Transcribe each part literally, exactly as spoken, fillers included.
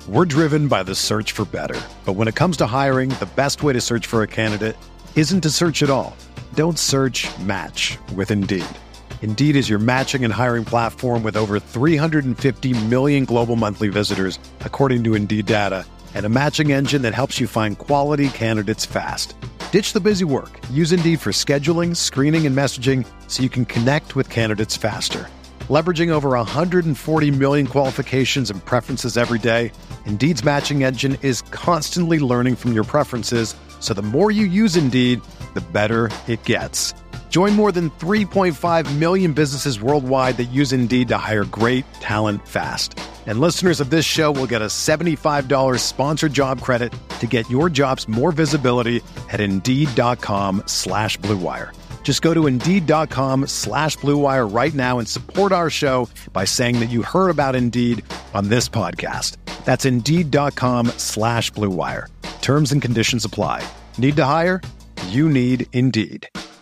We're driven by the search for better. But when it comes to hiring, the best way to search for a candidate isn't to search at all. Don't search, match with Indeed. Indeed is your matching and hiring platform with over three hundred fifty million global monthly visitors, according to Indeed data, and a matching engine that helps you find quality candidates fast. Ditch the busy work. Use Indeed for scheduling, screening, and messaging so you can connect with candidates faster. Leveraging over one hundred forty million qualifications and preferences every day, Indeed's matching engine is constantly learning from your preferences, so the more you use Indeed, the better it gets. Join more than three point five million businesses worldwide that use Indeed to hire great talent fast. And listeners of this show will get a seventy-five dollars sponsored job credit to get your jobs more visibility at Indeed.com slash Blue Wire. Just go to Indeed.com slash Blue Wire right now and support our show by saying that you heard about Indeed on this podcast. That's Indeed.com slash Blue Wire. Terms and conditions apply. Need to hire? You need Indeed.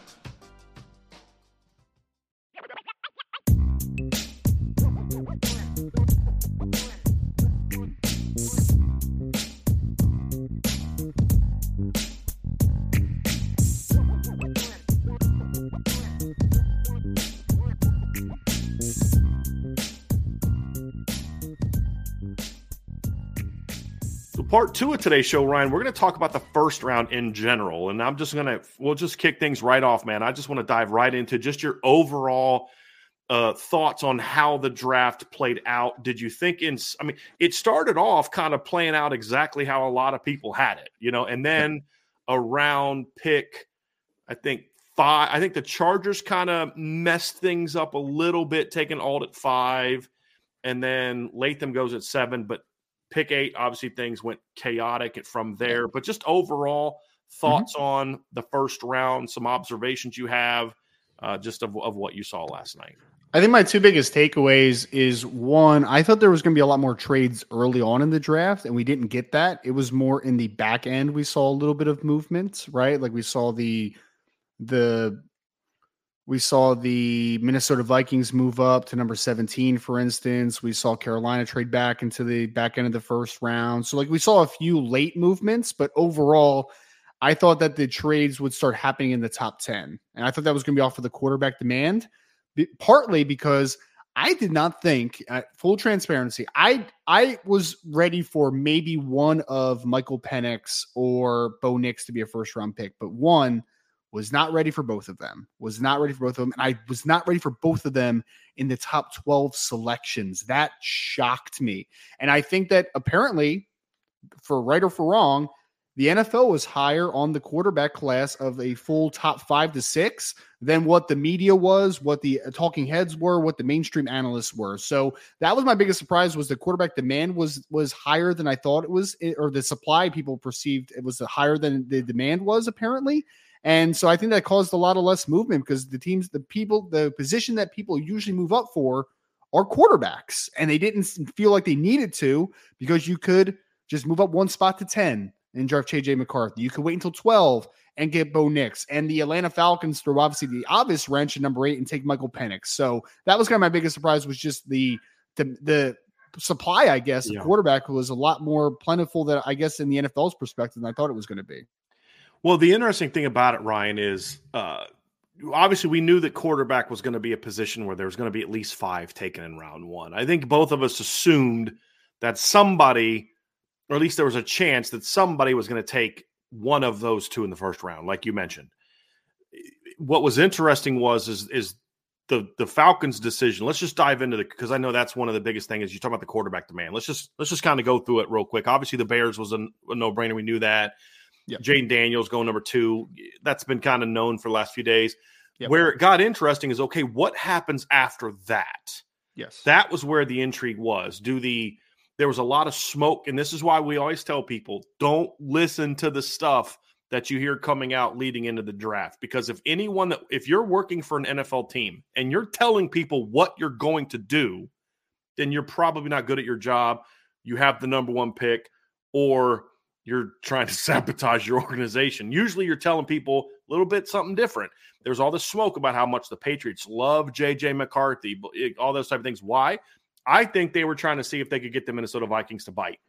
Part two of today's show, Ryan, we're going to talk about the first round in general. And I'm just going to, we'll just kick things right off, man. I just want to dive right into just your overall uh, thoughts on how the draft played out. Did you think in, I mean, it started off kind of playing out exactly how a lot of people had it, you know, and then around pick, I think five, I think the Chargers kind of messed things up a little bit, taking Alt at five, and then Latham goes at seven, but pick eight, obviously things went chaotic from there. But just overall thoughts mm-hmm. on the first round, some observations you have uh, just of, of what you saw last night. I think my two biggest takeaways is, one, I thought there was going to be a lot more trades early on in the draft, and we didn't get that. It was more in the back end we saw a little bit of movement, right? Like we saw the the we saw the Minnesota Vikings move up to number seventeen, for instance. We saw Carolina trade back into the back end of the first round. So like we saw a few late movements, but overall, I thought that the trades would start happening in the top ten. And I thought that was going to be off of the quarterback demand, partly because I did not think, at full transparency, I I was ready for maybe one of Michael Penix or Bo Nix to be a first round pick, but one was not ready for both of them, was not ready for both of them. And I was not ready for both of them in the top twelve selections. That shocked me. And I think that apparently, for right or for wrong, the N F L was higher on the quarterback class of a full top five to six than what the media was, what the talking heads were, what the mainstream analysts were. So that was my biggest surprise, was the quarterback demand was was higher than I thought it was, or the supply people perceived it was higher than the demand was apparently. And so I think that caused a lot of less movement because the teams, the people, the position that people usually move up for are quarterbacks, and they didn't feel like they needed to, because you could just move up one spot to ten and draft J J McCarthy. You could wait until twelve and get Bo Nix. And the Atlanta Falcons threw obviously the obvious wrench at number eight and take Michael Penix. So that was kind of my biggest surprise, was just the the, the supply, I guess, yeah. of quarterback was a lot more plentiful than, I guess, in the N F L's perspective than I thought it was going to be. Well, the interesting thing about it, Ryan, is uh, obviously we knew that quarterback was going to be a position where there was going to be at least five taken in round one. I think both of us assumed that somebody, or at least there was a chance that somebody was going to take one of those two in the first round, like you mentioned. What was interesting was is, is the the Falcons' decision. Let's just dive into the, because I know that's one of the biggest things is you talk about the quarterback demand. Let's just let's just kind of go through it real quick. Obviously, the Bears was a, a no-brainer. We knew that. Yep. Jaden Daniels going number two. That's been kind of known for the last few days. Yep. Where it got interesting is, okay, what happens after that? Yes. That was where the intrigue was. Do the There was a lot of smoke, and this is why we always tell people, don't listen to the stuff that you hear coming out leading into the draft. Because if anyone that, if you're working for an N F L team and you're telling people what you're going to do, then you're probably not good at your job. You have the number one pick, or you're trying to sabotage your organization. Usually you're telling people a little bit something different. There's all this smoke about how much the Patriots love J J McCarthy, all those type of things. Why? I think they were trying to see if they could get the Minnesota Vikings to bite.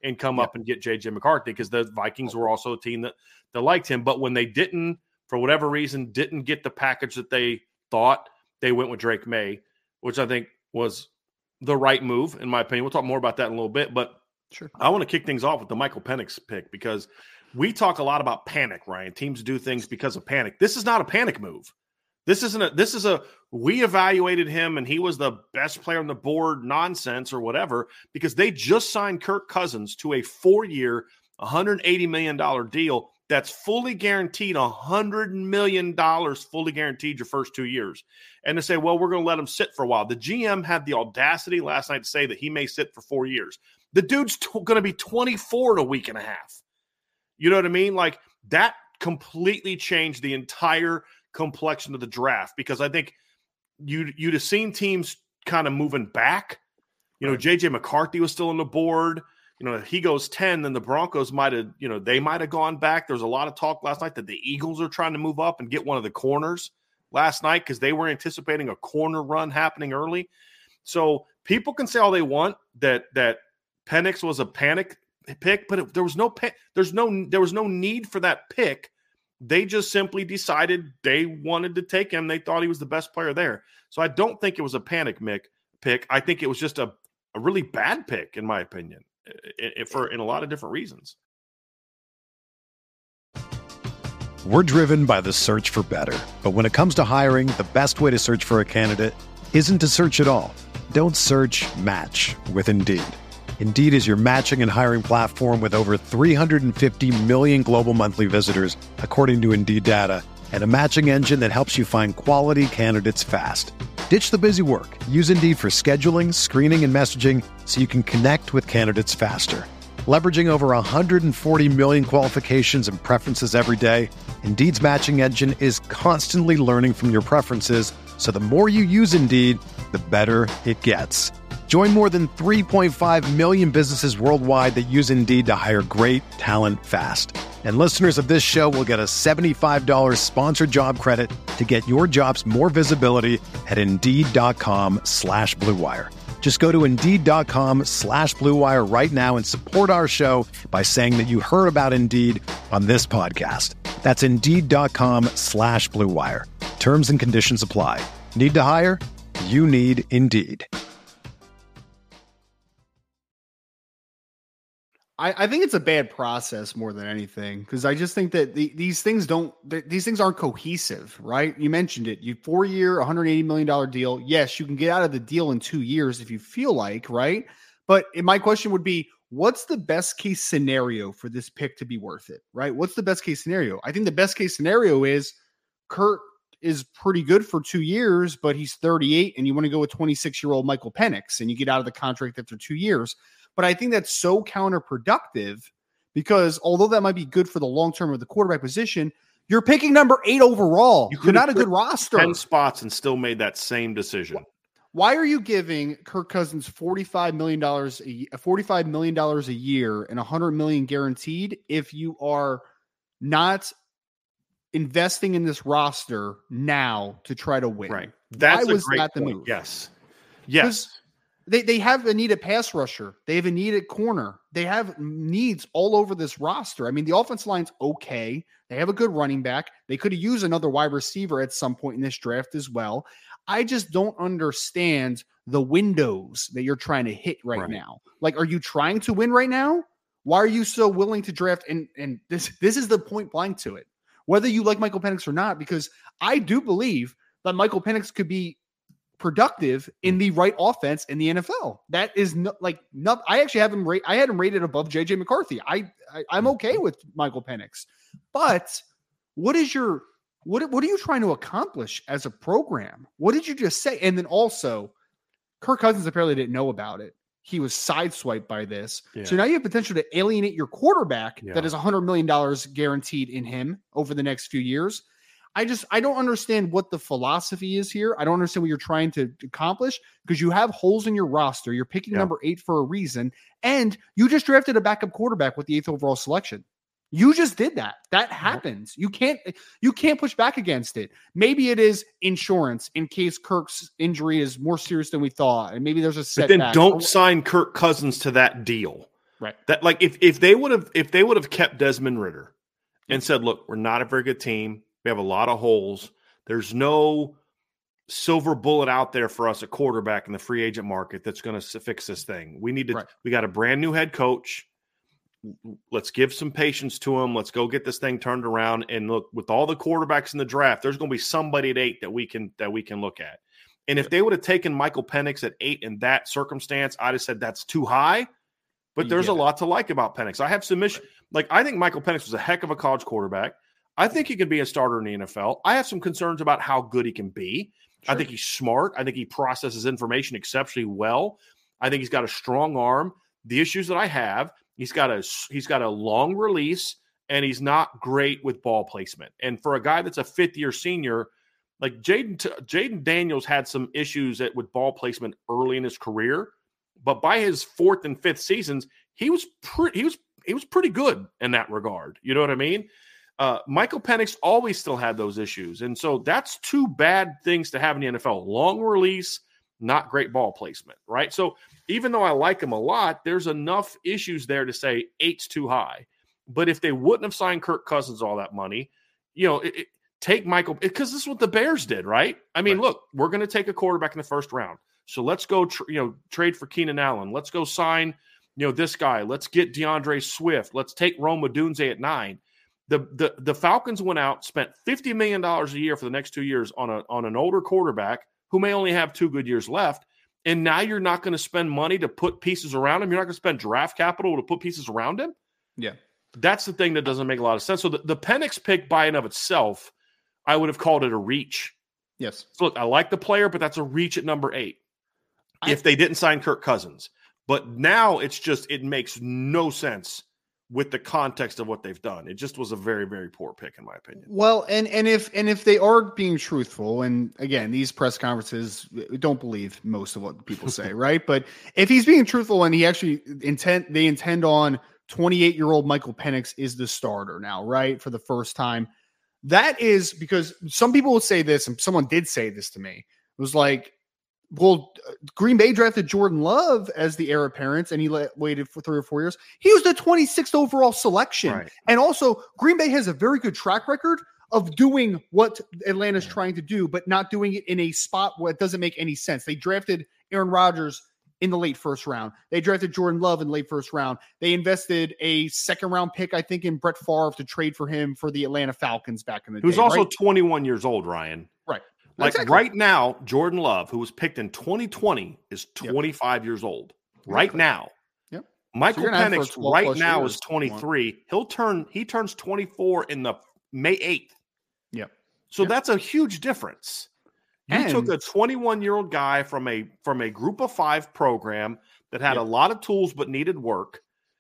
and come Yep. up and get J J McCarthy, because the Vikings were also a team that, that liked him. But when they didn't, for whatever reason, didn't get the package that they thought, they went with Drake May, which I think was the right move, in my opinion. We'll talk more about that in a little bit. But Sure. I want to kick things off with the Michael Penix pick, because we talk a lot about panic, Ryan. Teams do things because of panic. This is not a panic move. This isn't a, this is a, we evaluated him and he was the best player on the board nonsense or whatever, because they just signed Kirk Cousins to a four-year, one hundred eighty million dollars deal that's fully guaranteed, one hundred million dollars fully guaranteed your first two years. And to say, well, we're going to let him sit for a while. The G M had the audacity last night to say that he may sit for four years. The dude's t- going to be twenty-four in a week and a half. You know what I mean? Like, that completely changed the entire complexion of the draft, because I think you'd, you'd have seen teams kind of moving back. You know, J J McCarthy was still on the board. You know, if he goes ten, then the Broncos might have, you know, they might have gone back. There was a lot of talk last night that the Eagles are trying to move up and get one of the corners last night, because they were anticipating a corner run happening early. So people can say all they want that that Penix was a panic pick, but it, there was no there's no there was no need for that pick. They just simply decided they wanted to take him. They thought he was the best player there. So I don't think it was a panic pick. I think it was just a, a really bad pick, in my opinion, for in a lot of different reasons. We're driven by the search for better. But when it comes to hiring, the best way to search for a candidate isn't to search at all. Don't search, match with Indeed. Indeed is your matching and hiring platform with over three hundred fifty million global monthly visitors, according to Indeed data, and a matching engine that helps you find quality candidates fast. Ditch the busy work. Use Indeed for scheduling, screening, and messaging so you can connect with candidates faster. Leveraging over one hundred forty million qualifications and preferences every day, Indeed's matching engine is constantly learning from your preferences, so the more you use Indeed, the better it gets. Join more than three point five million businesses worldwide that use Indeed to hire great talent fast. And listeners of this show will get a seventy-five dollars sponsored job credit to get your jobs more visibility at Indeed.com slash Blue Wire. Just go to Indeed.com slash Blue Wire right now and support our show by saying that you heard about Indeed on this podcast. That's Indeed.com slash Blue Wire. Terms and conditions apply. Need to hire? You need Indeed. I, I think it's a bad process more than anything, because I just think that the, these things don't, th- these things aren't cohesive, right? You mentioned it. You four year, one hundred eighty million dollars deal. Yes, you can get out of the deal in two years if you feel like, right? But my question would be, what's the best case scenario for this pick to be worth it, right? What's the best case scenario? I think the best case scenario is Kurt is pretty good for two years, but he's thirty-eight and you want to go with twenty-six year old Michael Penix and you get out of the contract after two years. But I think that's so counterproductive, because although that might be good for the long term of the quarterback position, you're picking number eight overall. You you're not a good roster. ten spots and still made that same decision. Why are you giving Kirk Cousins forty-five million dollars a forty-five million dollars a year and one hundred million dollars guaranteed if you are not investing in this roster now to try to win? Right. That's Why a was great that the point. move? Yes. Yes. They they have a needed pass rusher. They have a needed corner. They have needs all over this roster. I mean, the offensive line's okay. They have a good running back. They could have used another wide receiver at some point in this draft as well. I just don't understand the windows that you're trying to hit right, right. now. Like, are you trying to win right now? Why are you so willing to draft? And and this this is the point blank to it. Whether you like Michael Penix or not, because I do believe that Michael Penix could be productive in the right offense in the N F L. That is no, like not. I actually have him rate. I had him rated above J J McCarthy. I, I I'm okay with Michael Penix, but what is your what what are you trying to accomplish as a program? What did you just say? And then also, Kirk Cousins apparently didn't know about it. He was sideswiped by this, yeah. So now you have potential to alienate your quarterback yeah. that is one hundred million dollars guaranteed in him over the next few years. I just, I don't understand what the philosophy is here. I don't understand what you're trying to accomplish, because you have holes in your roster. You're picking yeah. number eight for a reason. And you just drafted a backup quarterback with the eighth overall selection. You just did that. That happens. You can't, you can't push back against it. Maybe it is insurance in case Kirk's injury is more serious than we thought. And maybe there's a setback. But then don't sign Kirk Cousins to that deal. Right. That like if if they would have if they would have kept Desmond Ridder and said, look, we're not a very good team. We have a lot of holes. There's no silver bullet out there for us at quarterback in the free agent market that's going to fix this thing. We need to right. we got a brand new head coach. Let's give some patience to him. Let's go get this thing turned around. And look, with all the quarterbacks in the draft, there's going to be somebody at eight that we can that we can look at. And if they would have taken Michael Penix at eight in that circumstance, I'd have said that's too high. But there's yeah. a lot to like about Penix. I have some issues. Like, I think Michael Penix was a heck of a college quarterback. I think he could be a starter in the N F L. I have some concerns about how good he can be. Sure. I think he's smart. I think he processes information exceptionally well. I think he's got a strong arm. The issues that I have, he's got a he's got a long release, and he's not great with ball placement. And for a guy that's a fifth-year senior, like Jaden Jaden Daniels had some issues at, with ball placement early in his career, but by his fourth and fifth seasons, he was pretty he was he was pretty good in that regard. You know what I mean? Uh, Michael Penix always still had those issues, and so that's two bad things to have in the N F L: long release, not great ball placement. Right? So even though I like him a lot, there's enough issues there to say eight's too high. But if they wouldn't have signed Kirk Cousins all that money, you know. It, it, Take Michael, because this is what the Bears did, right? I mean, right. look, we're going to take a quarterback in the first round. So let's go, tr- you know, trade for Keenan Allen. Let's go sign, you know, this guy. Let's get DeAndre Swift. Let's take Rome Odunze at nine. The, the the Falcons went out, spent fifty million dollars a year for the next two years on a on an older quarterback who may only have two good years left. And now you're not going to spend money to put pieces around him. You're not going to spend draft capital to put pieces around him. Yeah. That's the thing that doesn't make a lot of sense. So the, the Penix pick by and of itself, I would have called it a reach. Yes. So look, I like the player, but that's a reach at number eight. I, if they didn't sign Kirk Cousins. But now it's just, it makes no sense with the context of what they've done. It just was a very, very poor pick, in my opinion. Well, and and if and if they are being truthful, and again, these press conferences, don't believe most of what people say, right? But if he's being truthful and he actually intend, they intend on twenty-eight-year-old Michael Penix is the starter now, right? For the first time. That is because some people will say this, and someone did say this to me. It was like, well, Green Bay drafted Jordan Love as the heir apparent, and he let, waited for three or four years. He was the twenty-sixth overall selection. Right. And also, Green Bay has a very good track record of doing what Atlanta's yeah. trying to do, but not doing it in a spot where it doesn't make any sense. They drafted Aaron Rodgers in the late first round. They drafted Jordan Love in the late first round. They invested a second round pick, I think, in Brett Favre to trade for him for the Atlanta Falcons back in the day. He was also right? twenty-one years old, Ryan. Right. Like exactly. right now, Jordan Love, who was picked in twenty twenty, is twenty-five yep. years old. Right exactly. now. Yep. Michael so Penix right now is twenty-three. He'll turn, he turns twenty-four in the May eighth. Yep. So yep. that's a huge difference. You and, took a twenty-one-year-old guy from a from a group of five program that had yep. a lot of tools but needed work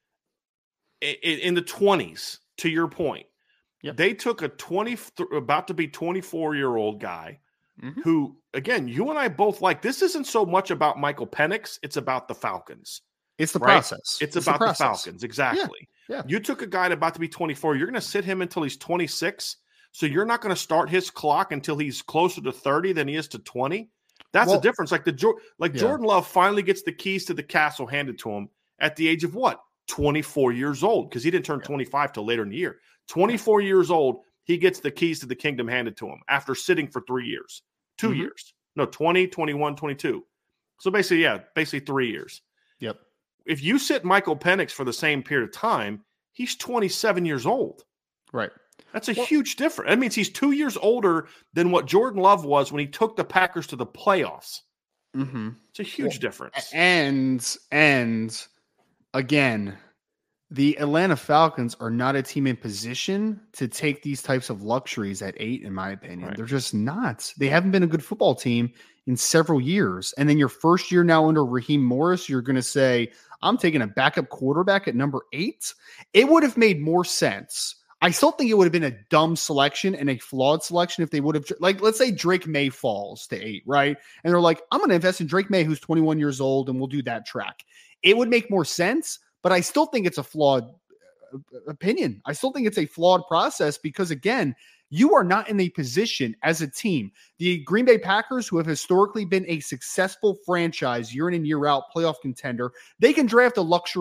in, in the twenties, to your point. Yep. They took a twenty about to be twenty-four-year-old guy mm-hmm. who, again, you and I both like. This isn't so much about Michael Penix. It's about the Falcons. It's the right? process. It's, it's about the, the Falcons. Exactly. Yeah. yeah. You took a guy about to be twenty-four. You're going to sit him until he's twenty-six. So you're not going to start his clock until he's closer to thirty than he is to twenty. That's well, the difference. Like the like yeah. Jordan Love finally gets the keys to the castle handed to him at the age of what? twenty-four years old, because he didn't turn yeah. twenty-five till later in the year. twenty-four yeah. years old, he gets the keys to the kingdom handed to him after sitting for three years. Two mm-hmm. years. No, twenty, twenty-one, twenty-two. So basically, yeah, basically three years. Yep. If you sit Michael Penix for the same period of time, he's twenty-seven years old. Right. That's a well, huge difference. That means he's two years older than what Jordan Love was when he took the Packers to the playoffs. Mm-hmm. It's a huge well, difference. And, and again, the Atlanta Falcons are not a team in position to take these types of luxuries at eight, in my opinion. Right. They're just not. They haven't been a good football team in several years. And then your first year now under Raheem Morris, you're going to say, I'm taking a backup quarterback at number eight. It would have made more sense. I still think it would have been a dumb selection and a flawed selection if they would have, like, let's say Drake May falls to eight, right? And they're like, I'm going to invest in Drake May, who's twenty-one years old, and we'll do that track. It would make more sense, but I still think it's a flawed opinion. I still think it's a flawed process because, again, you are not in a position as a team. The Green Bay Packers, who have historically been a successful franchise year in and year out, playoff contender, they can draft a luxury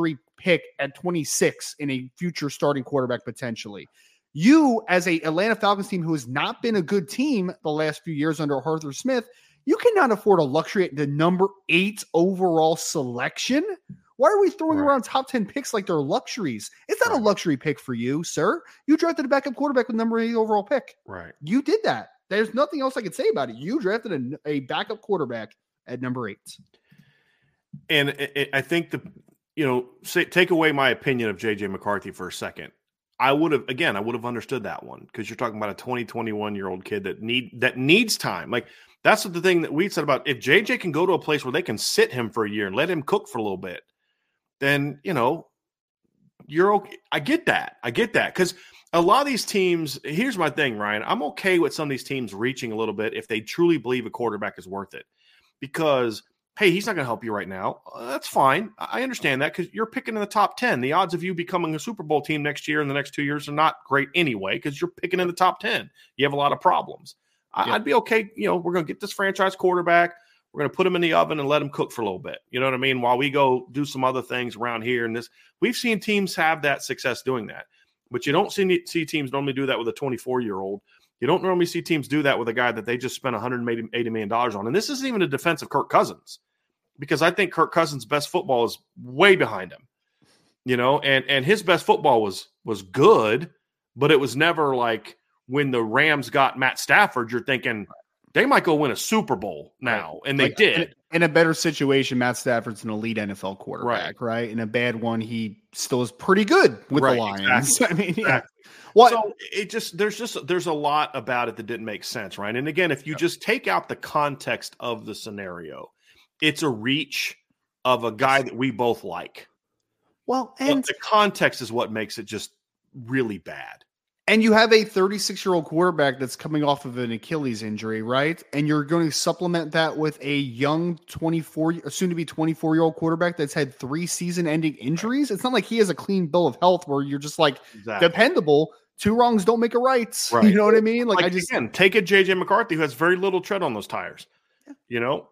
pick at twenty-six in a future starting quarterback potentially. You, as a Atlanta Falcons team who has not been a good team the last few years under Arthur Smith, you cannot afford a luxury at the number eight overall selection. Why are we throwing right. around top ten picks like they're luxuries? It's not right. a luxury pick for you, sir. You drafted a backup quarterback with number eight overall pick. Right. You did that. There's nothing else I could say about it. You drafted a, a backup quarterback at number eight. And it, it, I think the, you know, say, take away my opinion of J J McCarthy for a second. I would have, again, I would have understood that one because you're talking about a twenty, twenty-one-year-old kid that need that needs time. Like, that's the thing that we said about if J J can go to a place where they can sit him for a year and let him cook for a little bit, then, you know, you're okay. I get that. I get that because a lot of these teams, here's my thing, Ryan. I'm okay with some of these teams reaching a little bit if they truly believe a quarterback is worth it because – hey, he's not going to help you right now. Uh, that's fine. I understand that because you're picking in the top ten. The odds of you becoming a Super Bowl team next year and the next two years are not great anyway because you're picking in the top ten. You have a lot of problems. I, yeah. I'd be okay. You know, we're going to get this franchise quarterback. We're going to put him in the oven and let him cook for a little bit. You know what I mean? While we go do some other things around here. And this, we've seen teams have that success doing that. But you don't see, see teams normally do that with a twenty-four-year-old. You don't normally see teams do that with a guy that they just spent one hundred eighty million dollars on. And this isn't even a defense of Kirk Cousins because I think Kirk Cousins' best football is way behind him, you know, and, and his best football was, was good, but it was never like when the Rams got Matt Stafford, you're thinking they might go win a Super Bowl now. Right. And they like, did. In a better situation, Matt Stafford's an elite N F L quarterback, right? right? In a bad one, he still is pretty good with right, the Lions. Exactly. I mean, yeah. Exactly. What? So it just there's just there's a lot about it that didn't make sense, right? And again, if you yep. just take out the context of the scenario, it's a reach of a guy that we both like. Well, and but the context is what makes it just really bad. And you have a thirty-six-year-old quarterback that's coming off of an Achilles injury, right? And you're going to supplement that with a young twenty-four, soon-to-be twenty-four-year-old quarterback that's had three season-ending injuries. It's not like he has a clean bill of health where you're just like exactly. dependable. Two wrongs don't make a right. right. You know what I mean? Like, like I just again, take a J J McCarthy who has very little tread on those tires. Yeah. You know,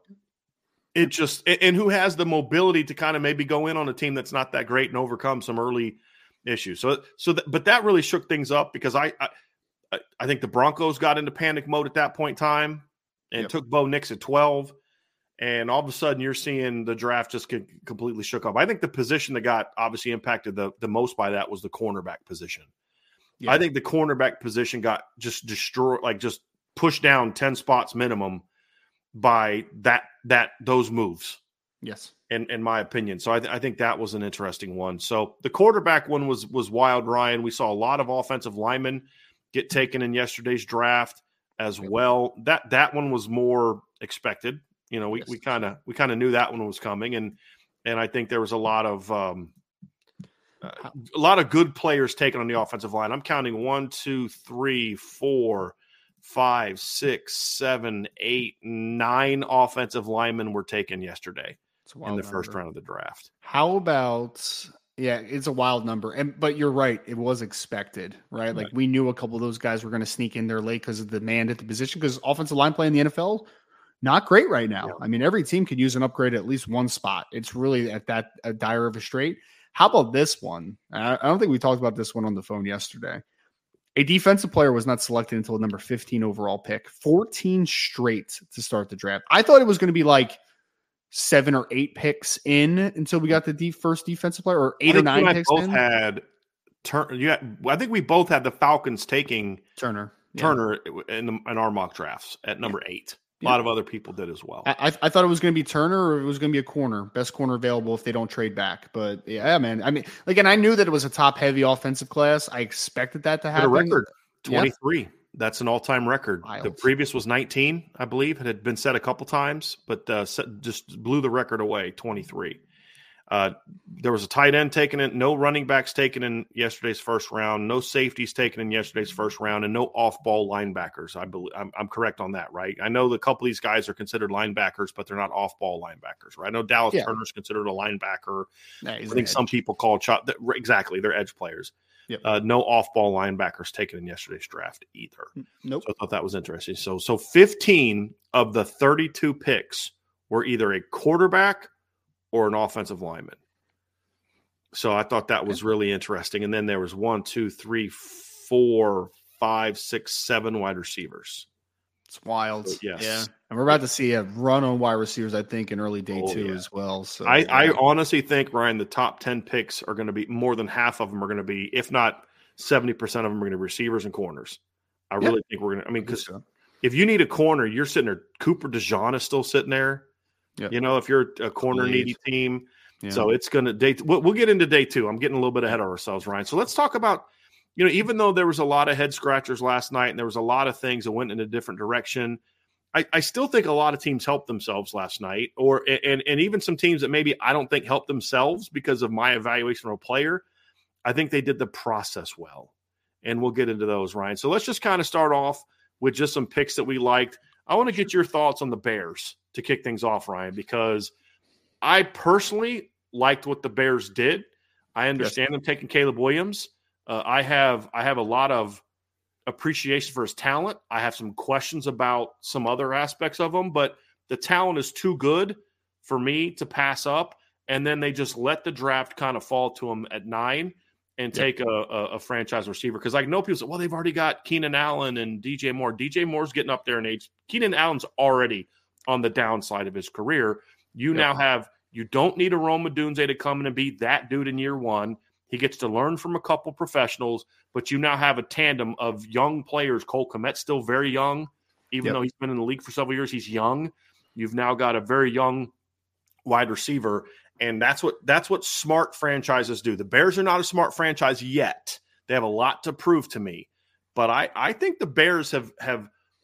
it just and who has the mobility to kind of maybe go in on a team that's not that great and overcome some early issues. So, so, th- but that really shook things up because I, I, I think the Broncos got into panic mode at that point in time and yep. took Bo Nix at twelve. And all of a sudden you're seeing the draft just get completely shook up. I think the position that got obviously impacted the, the most by that was the cornerback position. Yeah. I think the cornerback position got just destroyed, like just pushed down ten spots minimum by that, that, those moves. Yes. In, in my opinion. So I, th- I think that was an interesting one. So the quarterback one was was wild, Ryan. We saw a lot of offensive linemen get taken in yesterday's draft as well. That that one was more expected. You know, we we kind of we kind of knew that one was coming, and and I think there was a lot of um, uh, a lot of good players taken on the offensive line. I'm counting one, two, three, four, five, six, seven, eight, nine offensive linemen were taken yesterday in the first round of the draft. How about, yeah, it's a wild number. And, but you're right. It was expected, right? Like right. we knew a couple of those guys were going to sneak in there late because of the demand at the position, because offensive line play in the N F L, not great right now. Yeah. I mean, every team could use an upgrade at least one spot. It's really at that a dire of a strait. How about this one? I, I don't think we talked about this one on the phone yesterday. A defensive player was not selected until the number fifteen overall pick, fourteen straight to start the draft. I thought it was going to be like seven or eight picks in until we got the deep first defensive player, or eight or nine picks both in. Had Turner. Yeah, I think we both had the Falcons taking Turner. Yeah. Turner in, the, in our mock drafts at number yeah. eight. A yeah. lot of other people did as well. I, I thought it was going to be Turner, or it was going to be a corner, best corner available if they don't trade back. But yeah, man. I mean, again, I knew that it was a top heavy offensive class. I expected that to happen. A record twenty-three. Yeah. That's an all-time record. Wild. The previous was nineteen, I believe. It had been set a couple times, but uh, set, just blew the record away, twenty-three. Uh, there was a tight end taken in, no running backs taken in yesterday's first round, no safeties taken in yesterday's first round, and no off-ball linebackers. I believe I'm, I'm correct on that, right? I know a couple of these guys are considered linebackers, but they're not off-ball linebackers, right? I know Dallas yeah. Turner's considered a linebacker. Nah, I think some people call chop exactly they're edge players. Yep. Uh, no off-ball linebackers taken in yesterday's draft either. Nope. So I thought that was interesting. So, so fifteen of the thirty-two picks were either a quarterback or an offensive lineman. So I thought that was really interesting. And then there was one, two, three, four, five, six, seven wide receivers. It's wild. So, yes. Yeah. And we're about to see a run on wide receivers, I think, in early day oh, two yeah. as well. So I, yeah. I honestly think, Ryan, the top ten picks are going to be more than half of them are going to be, if not seventy percent of them are going to be receivers and corners. I really yeah. think we're going to, I mean, because so. if you need a corner, you're sitting there. Cooper DeJean is still sitting there. Yep. You know, if you're a corner needy team. Yeah. So it's going to day. We'll, we'll get into day two. I'm getting a little bit ahead of ourselves, Ryan. So let's talk about, you know, even though there was a lot of head scratchers last night and there was a lot of things that went in a different direction, I, I still think a lot of teams helped themselves last night, or and and even some teams that maybe I don't think helped themselves because of my evaluation of a player. I think they did the process well, and we'll get into those, Ryan. So let's just kind of start off with just some picks that we liked. I want to get your thoughts on the Bears to kick things off, Ryan, because I personally liked what the Bears did. I understand yes. them taking Caleb Williams. Uh, I have I have a lot of appreciation for his talent. I have some questions about some other aspects of him, but the talent is too good for me to pass up. And then they just let the draft kind of fall to him at nine and take yep. a, a, a franchise receiver. Because I know people say, well, they've already got Keenan Allen and D J Moore. D J Moore's getting up there in age. Keenan Allen's already on the downside of his career. You yep. now have – you don't need a Rome Odunze to come in and be that dude in year one. He gets to learn from a couple professionals, but you now have a tandem of young players. Cole Kmet's still very young, even yep. though he's been in the league for several years. He's young. You've now got a very young wide receiver, and that's what that's what smart franchises do. The Bears are not a smart franchise yet. They have a lot to prove to me, but I, I think the Bears have have.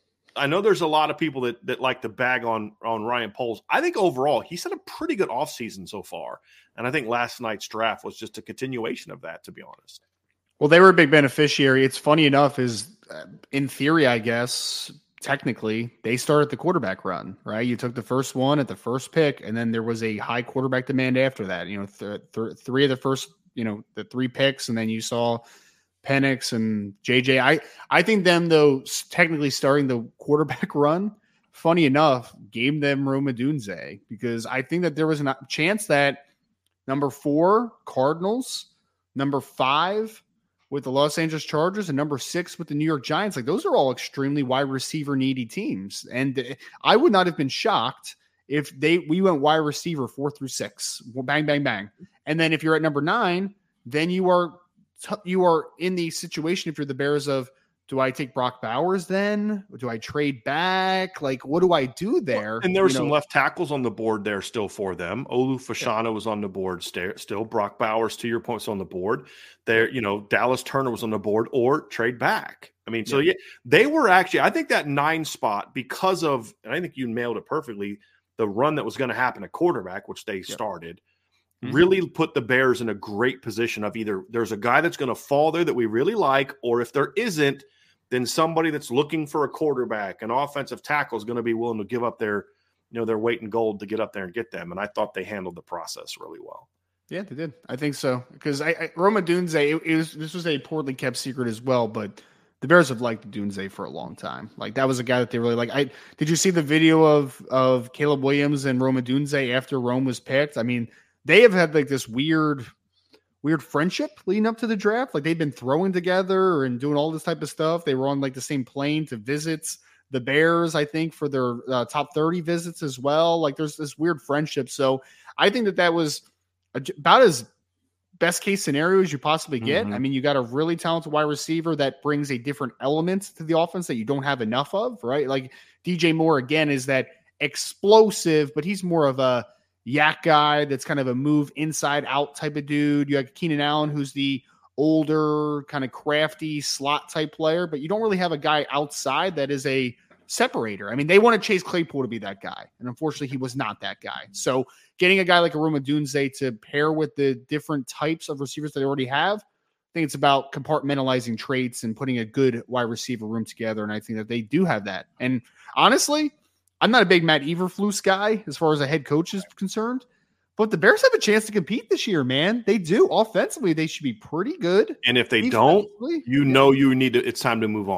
I know there's a lot of people that that like to bag on on Ryan Poles. I think overall he's had a pretty good offseason so far. And I think last night's draft was just a continuation of that, to be honest. Well, they were a big beneficiary. It's funny enough is uh, in theory, I guess, technically, they started the quarterback run, right? You took the first one at the first pick, and then there was a high quarterback demand after that. You know, th- th- three of the first, you know, the three picks, and then you saw Penix and J J. I, I think them, though, technically starting the quarterback run, funny enough, gave them Rome Odunze, because I think that there was a chance that number four, Cardinals, number five with the Los Angeles Chargers, and number six with the New York Giants, like those are all extremely wide receiver needy teams. And I would not have been shocked if they we went wide receiver four through six, bang, bang, bang. And then if you're at number nine, then you are you are in the situation, if you're the Bears, of, do I take Brock Bowers then? Or do I trade back? Like, what do I do there? And there were you some know? left tackles on the board there still for them. Olu Fashanu yeah. was on the board still. Brock Bowers, to your point, was on the board. There, you know, Dallas Turner was on the board, or trade back. I mean, so yeah, yeah they were actually, I think that nine spot, because of, and I think you nailed it perfectly, the run that was going to happen at quarterback, which they yeah. started, mm-hmm. really put the Bears in a great position of either there's a guy that's going to fall there that we really like, or if there isn't, then somebody that's looking for a quarterback, an offensive tackle, is going to be willing to give up their, you know, their weight in gold to get up there and get them. And I thought they handled the process really well. Yeah, they did. I think so. Because I, I Rome Odunze, it, it was this was a poorly kept secret as well, but the Bears have liked Odunze for a long time. Like, that was a guy that they really like. I did you see the video of of Caleb Williams and Rome Odunze after Rome was picked? I mean, they have had like this weird. weird friendship leading up to the draft. Like, they've been throwing together and doing all this type of stuff. They were on like the same plane to visit the Bears, I think, for their uh, top thirty visits as well. Like, there's this weird friendship. So I think that that was about as best case scenario as you possibly get. Mm-hmm. I mean, you got a really talented wide receiver that brings a different element to the offense that you don't have enough of, right? Like, D J Moore, again, is that explosive, but he's more of a yak guy that's kind of a move inside out type of dude. You have Keenan Allen, who's the older, kind of crafty slot type player, but you don't really have a guy outside that is a separator. I mean, they want to Chase Claypool to be that guy, and unfortunately he was not that guy. So getting a guy like a Rome Odunze to pair with the different types of receivers that they already have, I think it's about compartmentalizing traits and putting a good wide receiver room together, and I think that they do have that. And honestly, I'm not a big Matt Eberflus guy as far as a head coach is concerned, but the Bears have a chance to compete this year, man. They do. Offensively, they should be pretty good. And if they don't, you know you need to, it's time to move on.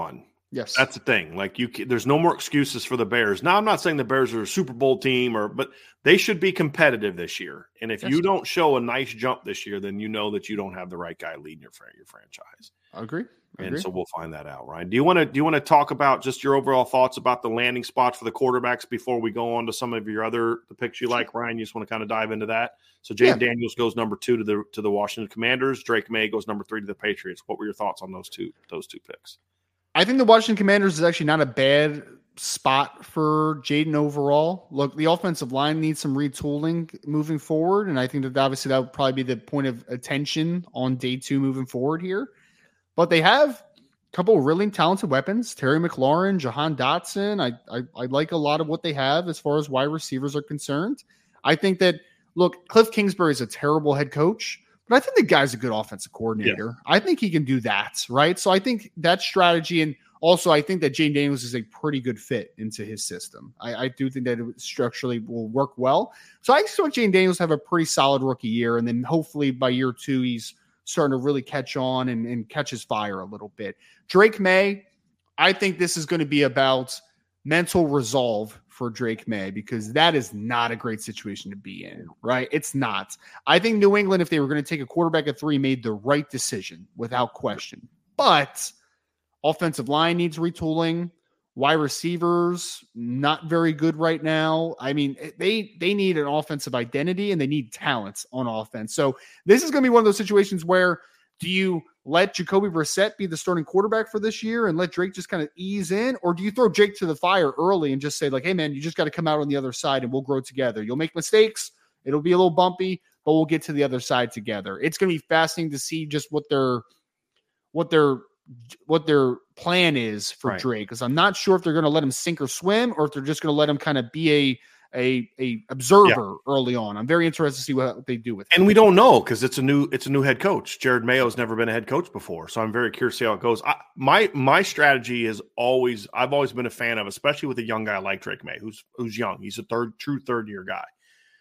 Yes. That's the thing. Like you, there's no more excuses for the Bears. Now, I'm not saying the Bears are a Super Bowl team, or but they should be competitive this year. And if yes. you don't show a nice jump this year, then you know that you don't have the right guy leading your your franchise. I agree. I and agree. so we'll find that out, Ryan. Do you want to do you want to talk about just your overall thoughts about the landing spots for the quarterbacks before we go on to some of your other the picks you like, Ryan? You just want to kind of dive into that. So Jaden yeah. Daniels goes number two to the to the Washington Commanders. Drake May goes number three to the Patriots. What were your thoughts on those two those two picks? I think the Washington Commanders is actually not a bad spot for Jaden overall. Look, the offensive line needs some retooling moving forward, and I think that obviously that would probably be the point of attention on day two moving forward here. But they have a couple of really talented weapons. Terry McLaurin, Jahan Dotson. I, I I like a lot of what they have as far as wide receivers are concerned. I think that, look, Cliff Kingsbury is a terrible head coach, but I think the guy's a good offensive coordinator. Yeah. I think he can do that, right? So I think that strategy, and also I think that Jaden Daniels is a pretty good fit into his system. I, I do think that it structurally will work well. So I expect Jaden Daniels to have a pretty solid rookie year, and then hopefully by year two, he's starting to really catch on and, and catch his fire a little bit. Drake May, I think this is going to be about mental resolve for Drake May, because that is not a great situation to be in, right? It's not. I think New England, if they were going to take a quarterback at three, made the right decision without question. But offensive line needs retooling. Wide receivers, not very good right now. I mean, they they need an offensive identity and they need talent on offense. So this is going to be one of those situations where, do you let Jacoby Brissett be the starting quarterback for this year and let Drake just kind of ease in? Or do you throw Drake to the fire early and just say, like, hey, man, you just got to come out on the other side and we'll grow together. You'll make mistakes. It'll be a little bumpy, but we'll get to the other side together. It's going to be fascinating to see just what their what their what their plan is for right. Drake, because I'm not sure if they're going to let him sink or swim, or if they're just going to let him kind of be a a a observer yeah. early on. I'm very interested to see what they do with him. And we don't know, because it's a new it's a new head coach. Jared Mayo's never been a head coach before, so I'm very curious to see how it goes. I, my my strategy is always I've always been a fan of, especially with a young guy like Drake May, who's who's young. He's a third true third year guy.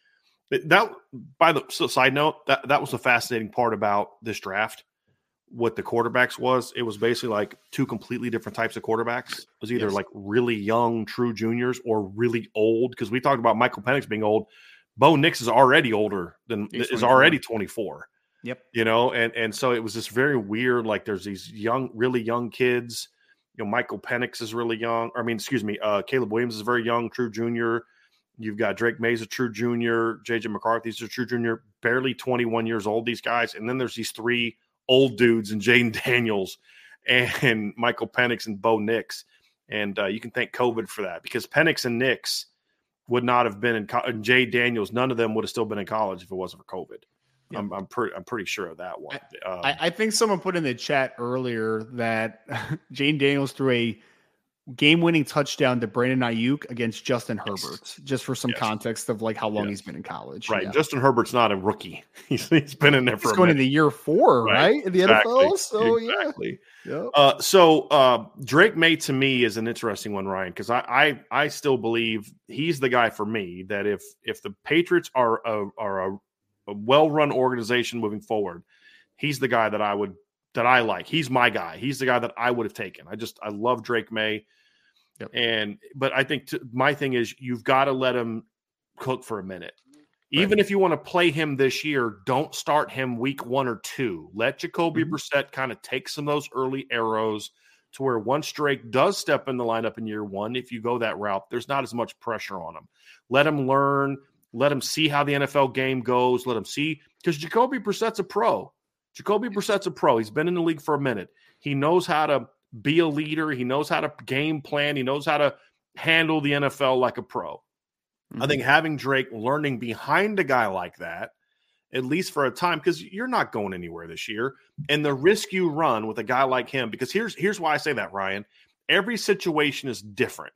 That by the so side note, that that was the fascinating part about this draft. What the quarterbacks was, it was basically like two completely different types of quarterbacks. It was either yes. like really young, true juniors, or really old. Because we talked about Michael Penix being old. Bo Nix is already older than He's is already twenty-four. Yep. You know, and and so it was this very weird. Like there's these young, really young kids. You know, Michael Penix is really young. Or, I mean, excuse me, uh, Caleb Williams is very young, true junior. You've got Drake May's a true junior. J J McCarthy's a true junior, barely twenty-one years old. These guys, and then there's these three old dudes and Jaden Daniels and Michael Penix and Bo Nix. And uh, you can thank COVID for that, because Penix and Nix would not have been in co- – and Jay Daniels, none of them would have still been in college if it wasn't for COVID. Yep. I'm, I'm, pretty, I'm pretty sure of that one. Um, I, I think someone put in the chat earlier that Jaden Daniels threw a game-winning touchdown to Brandon Ayuk against Justin yes. Herbert, just for some yes. context of like how long yes. he's been in college. Right. Yeah. Justin Herbert's not a rookie. He's, he's been in there for he's a going minute. into year four, right? right? In the exactly. N F L. So exactly. yeah. Yep. Uh, so uh, Drake May to me is an interesting one, Ryan, because I, I I still believe he's the guy for me that if if the Patriots are a are a, a well-run organization moving forward, he's the guy that I would that I like. He's my guy. He's the guy that I would have taken. I just I love Drake May. Yep. And but I think t- my thing is you've got to let him cook for a minute. Right. Even if you want to play him this year, don't start him week one or two. Let Jacoby mm-hmm. Brissett kind of take some of those early arrows to where once Drake does step in the lineup in year one, if you go that route, there's not as much pressure on him. Let him learn. Let him see how the N F L game goes. Let him see, because Jacoby Brissett's a pro. Jacoby Brissett's a pro. He's been in the league for a minute. He knows how to be a leader. He knows how to game plan. He knows how to handle the N F L like a pro. Mm-hmm. I think having Drake learning behind a guy like that, at least for a time, because you're not going anywhere this year, and the risk you run with a guy like him, because here's here's why I say that, Ryan. Every situation is different.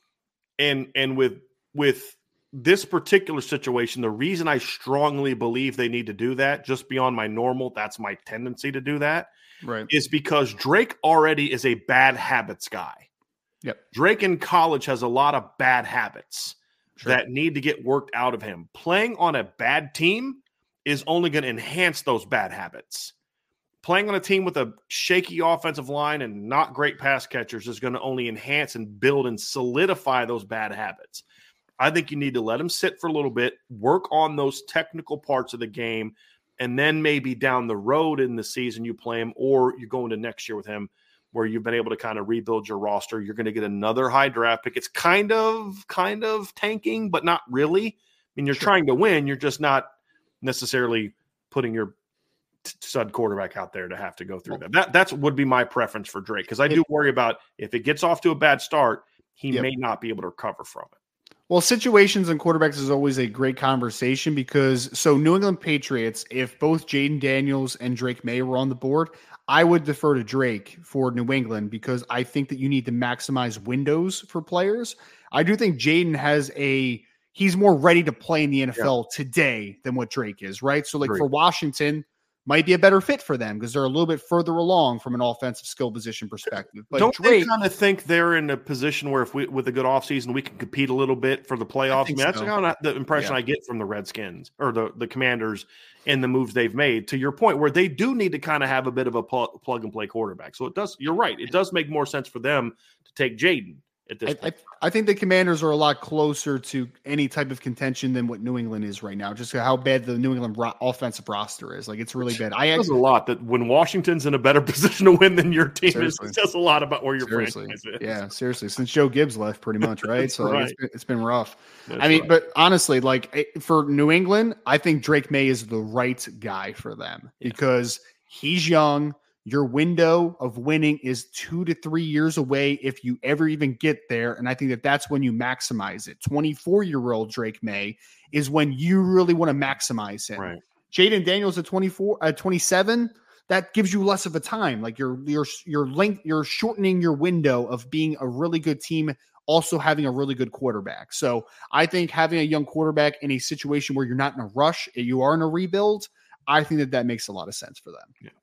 And and with with this particular situation, the reason I strongly believe they need to do that, just beyond my normal, that's my tendency to do that, right, is because Drake already is a bad habits guy. Yep. Drake in college has a lot of bad habits sure. that need to get worked out of him. Playing on a bad team is only going to enhance those bad habits. playing on a team with a shaky offensive line and not great pass catchers is going to only enhance and build and solidify those bad habits. I think you need to let him sit for a little bit, work on those technical parts of the game, and then maybe down the road in the season you play him, or you go into next year with him where you've been able to kind of rebuild your roster. You're going to get another high draft pick. It's kind of, kind of tanking, but not really. I mean, you're sure. trying to win. You're just not necessarily putting your stud quarterback out there to have to go through that. That that's would be my preference for Drake, because I do worry about if it gets off to a bad start, he yep. may not be able to recover from it. Well, situations and quarterbacks is always a great conversation because so New England Patriots, if both Jaden Daniels and Drake May were on the board, I would defer to Drake for New England because I think that you need to maximize windows for players. I do think Jaden has a he's more ready to play in the N F L yeah. today than what Drake is, right? So like Great. for Washington, might be a better fit for them because they're a little bit further along from an offensive skill position perspective. But don't Drake, they kind of think they're in a position where if we with a good offseason, we can compete a little bit for the playoffs? I, I mean, that's so. kind of the impression yeah. I get from the Redskins or the, the Commanders and the moves they've made, to your point, where they do need to kind of have a bit of a pl- plug and play quarterback. So it does, you're right. It does make more sense for them to take Jaden. At this I, I, I think the Commanders are a lot closer to any type of contention than what New England is right now. Just how bad the New England ro- offensive roster is. Like, it's really bad. I There's a lot that when Washington's in a better position to win than your team seriously. is, it says a lot about where your seriously. franchise is. Yeah, seriously. Since Joe Gibbs left, pretty much, right? So right. Like, it's, been, it's been rough. That's I mean, right. but honestly, like for New England, I think Drake May is the right guy for them yeah. because he's young. Your window of winning is two to three years away if you ever even get there. And I think that that's when you maximize it. twenty-four-year-old Drake May is when you really want to maximize him. Right. Jaden Daniels at twenty-four, at twenty-seven, that gives you less of a time. Like you're, you're, you're length, you're shortening your window of being a really good team, also having a really good quarterback. So I think having a young quarterback in a situation where you're not in a rush, you are in a rebuild, I think that that makes a lot of sense for them. Yeah.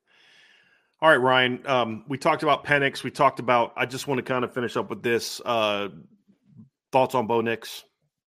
All right, Ryan, um, we talked about Penix. We talked about – I just want to kind of finish up with this. Uh, thoughts on Bo Nix?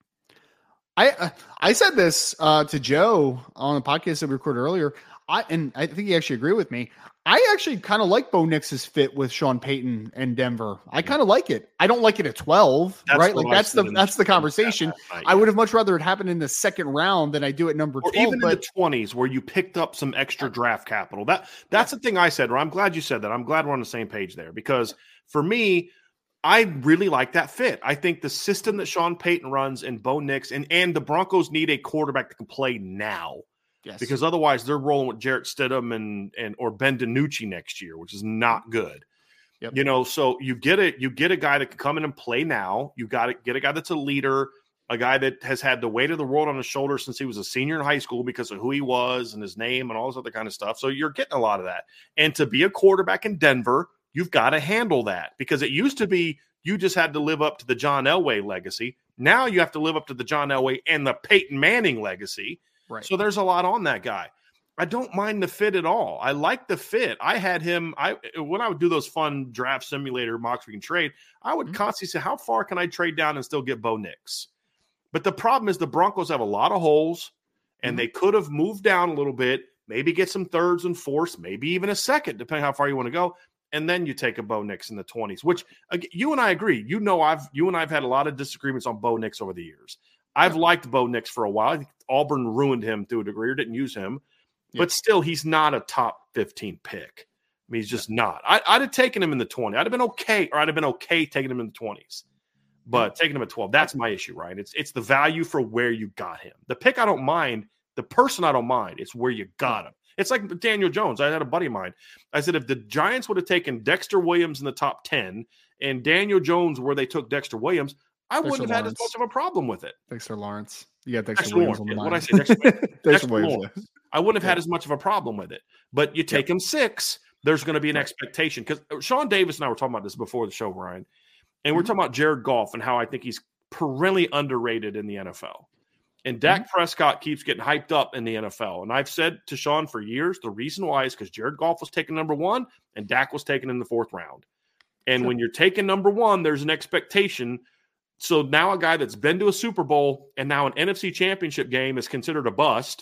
I uh, I said this uh, to Joe on the podcast that we recorded earlier, I and I think he actually agreed with me. I actually kind of like Bo Nix's fit with Sean Payton and Denver. I kind of like it. I don't like it at twelve, that's right? Like that's the that's the conversation. Night, yeah. I would have much rather it happen in the second round than I do at number twelve. Or even but, in the twenties where you picked up some extra draft capital. That that's the thing I said. I'm glad you said that. I'm glad we're on the same page there because for me, I really like that fit. I think the system that Sean Payton runs and Bo Nix and and the Broncos need a quarterback that can play now. Yes. Because otherwise they're rolling with Jarrett Stidham and and or Ben DiNucci next year, which is not good. Yep. You know, so you get it. You get a guy that can come in and play now. You got to get a guy that's a leader, a guy that has had the weight of the world on his shoulders since he was a senior in high school because of who he was and his name and all this other kind of stuff. So you're getting a lot of that. And to be a quarterback in Denver, you've got to handle that because it used to be you just had to live up to the John Elway legacy. Now you have to live up to the John Elway and the Peyton Manning legacy. Right. So there's a lot on that guy. I don't mind the fit at all. I like the fit. I had him. I when I would do those fun draft simulator mocks we can trade, I would mm-hmm. constantly say, how far can I trade down and still get Bo Nix? But the problem is the Broncos have a lot of holes, and mm-hmm. they could have moved down a little bit, maybe get some thirds and fourths, maybe even a second, depending how far you want to go. And then you take a Bo Nix in the twenties, which again, you and I agree. You know, I've you and I've had a lot of disagreements on Bo Nix over the years. I've liked Bo Nix for a while. I think Auburn ruined him to a degree or didn't use him. Yep. But still, he's not a top fifteen pick. I mean, he's just not. I, I'd have taken him in the twenties. I'd have been okay, or I'd have been okay taking him in the twenties. But taking him at twelve, that's my issue, right? It's it's the value for where you got him. The pick I don't mind. The person I don't mind. It's where you got him. It's like Daniel Jones. I had a buddy of mine. I said, if the Giants would have taken Dexter Williams in the top ten and Daniel Jones where they took Dexter Williams, I Dexter wouldn't have Lawrence. had as much of a problem with it. Dexter Lawrence. You got Dexter, Dexter Williams Lawrence. on the Yeah, mind. what I say, Dexter, Dexter, Dexter Williams. Williams. I wouldn't have yeah. had as much of a problem with it. But you take yeah. him six, there's going to be an right. expectation. Because Sean Davis and I were talking about this before the show, Ryan. And mm-hmm. we're talking about Jared Goff and how I think he's perennially underrated in the N F L. And Dak mm-hmm. Prescott keeps getting hyped up in the N F L. And I've said to Sean for years, the reason why is because Jared Goff was taken number one and Dak was taken in the fourth round. And sure. when you're taking number one, there's an expectation. So now a guy that's been to a Super Bowl and now an N F C championship game is considered a bust.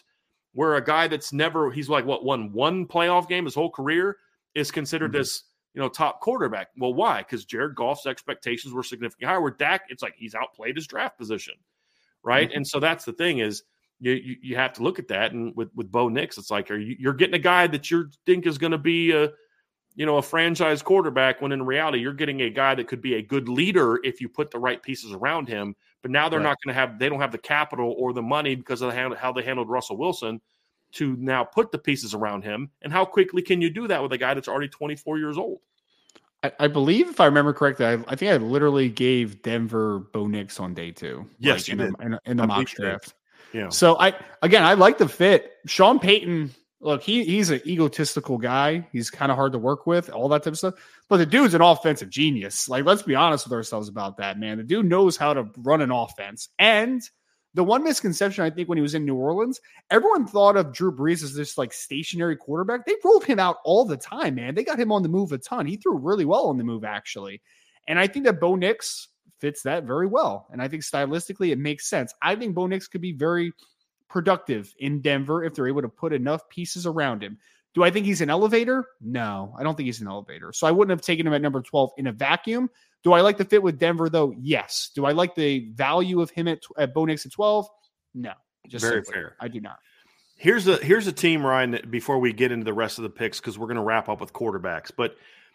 where a guy that's never, he's like, what, won one playoff game his whole career is considered mm-hmm. this, you know, top quarterback. Well, why? Because Jared Goff's expectations were significantly higher. Where Dak, it's like he's outplayed his draft position, right? Mm-hmm. And so that's the thing is you, you you have to look at that. And with with Bo Nix, it's like, are you you're getting a guy that you think is going to be a, you know, a franchise quarterback, when in reality you're getting a guy that could be a good leader if you put the right pieces around him. But now they're right. not going to have, they don't have the capital or the money because of the, how they handled Russell Wilson to now put the pieces around him. And how quickly can you do that with a guy that's already twenty-four years old? I, I believe, if I remember correctly, I, I think I literally gave Denver Bo Nix on day two. Yes, like you in did. The, in, in the I mock draft. Yeah. So I, again, I like the fit. Sean Payton, look, he he's an egotistical guy. He's kind of hard to work with, all that type of stuff. But the dude's an offensive genius. Like, let's be honest with ourselves about that, man. The dude knows how to run an offense. And the one misconception, I think, when he was in New Orleans, everyone thought of Drew Brees as this like stationary quarterback. They rolled him out all the time, man. They got him on the move a ton. He threw really well on the move, actually. And I think that Bo Nix fits that very well. And I think stylistically it makes sense. I think Bo Nix could be very productive in Denver if they're able to put enough pieces around him. Do I think he's an elevator? No, I don't think he's an elevator. So I wouldn't have taken him at number twelve in a vacuum. Do I like the fit with Denver, though? Yes. Do I like the value of him at, at Bo Nix at twelve? No. Just very simply, fair. I do not. Here's a here's a team, Ryan, that before we get into the rest of the picks, because we're going to wrap up with quarterbacks. But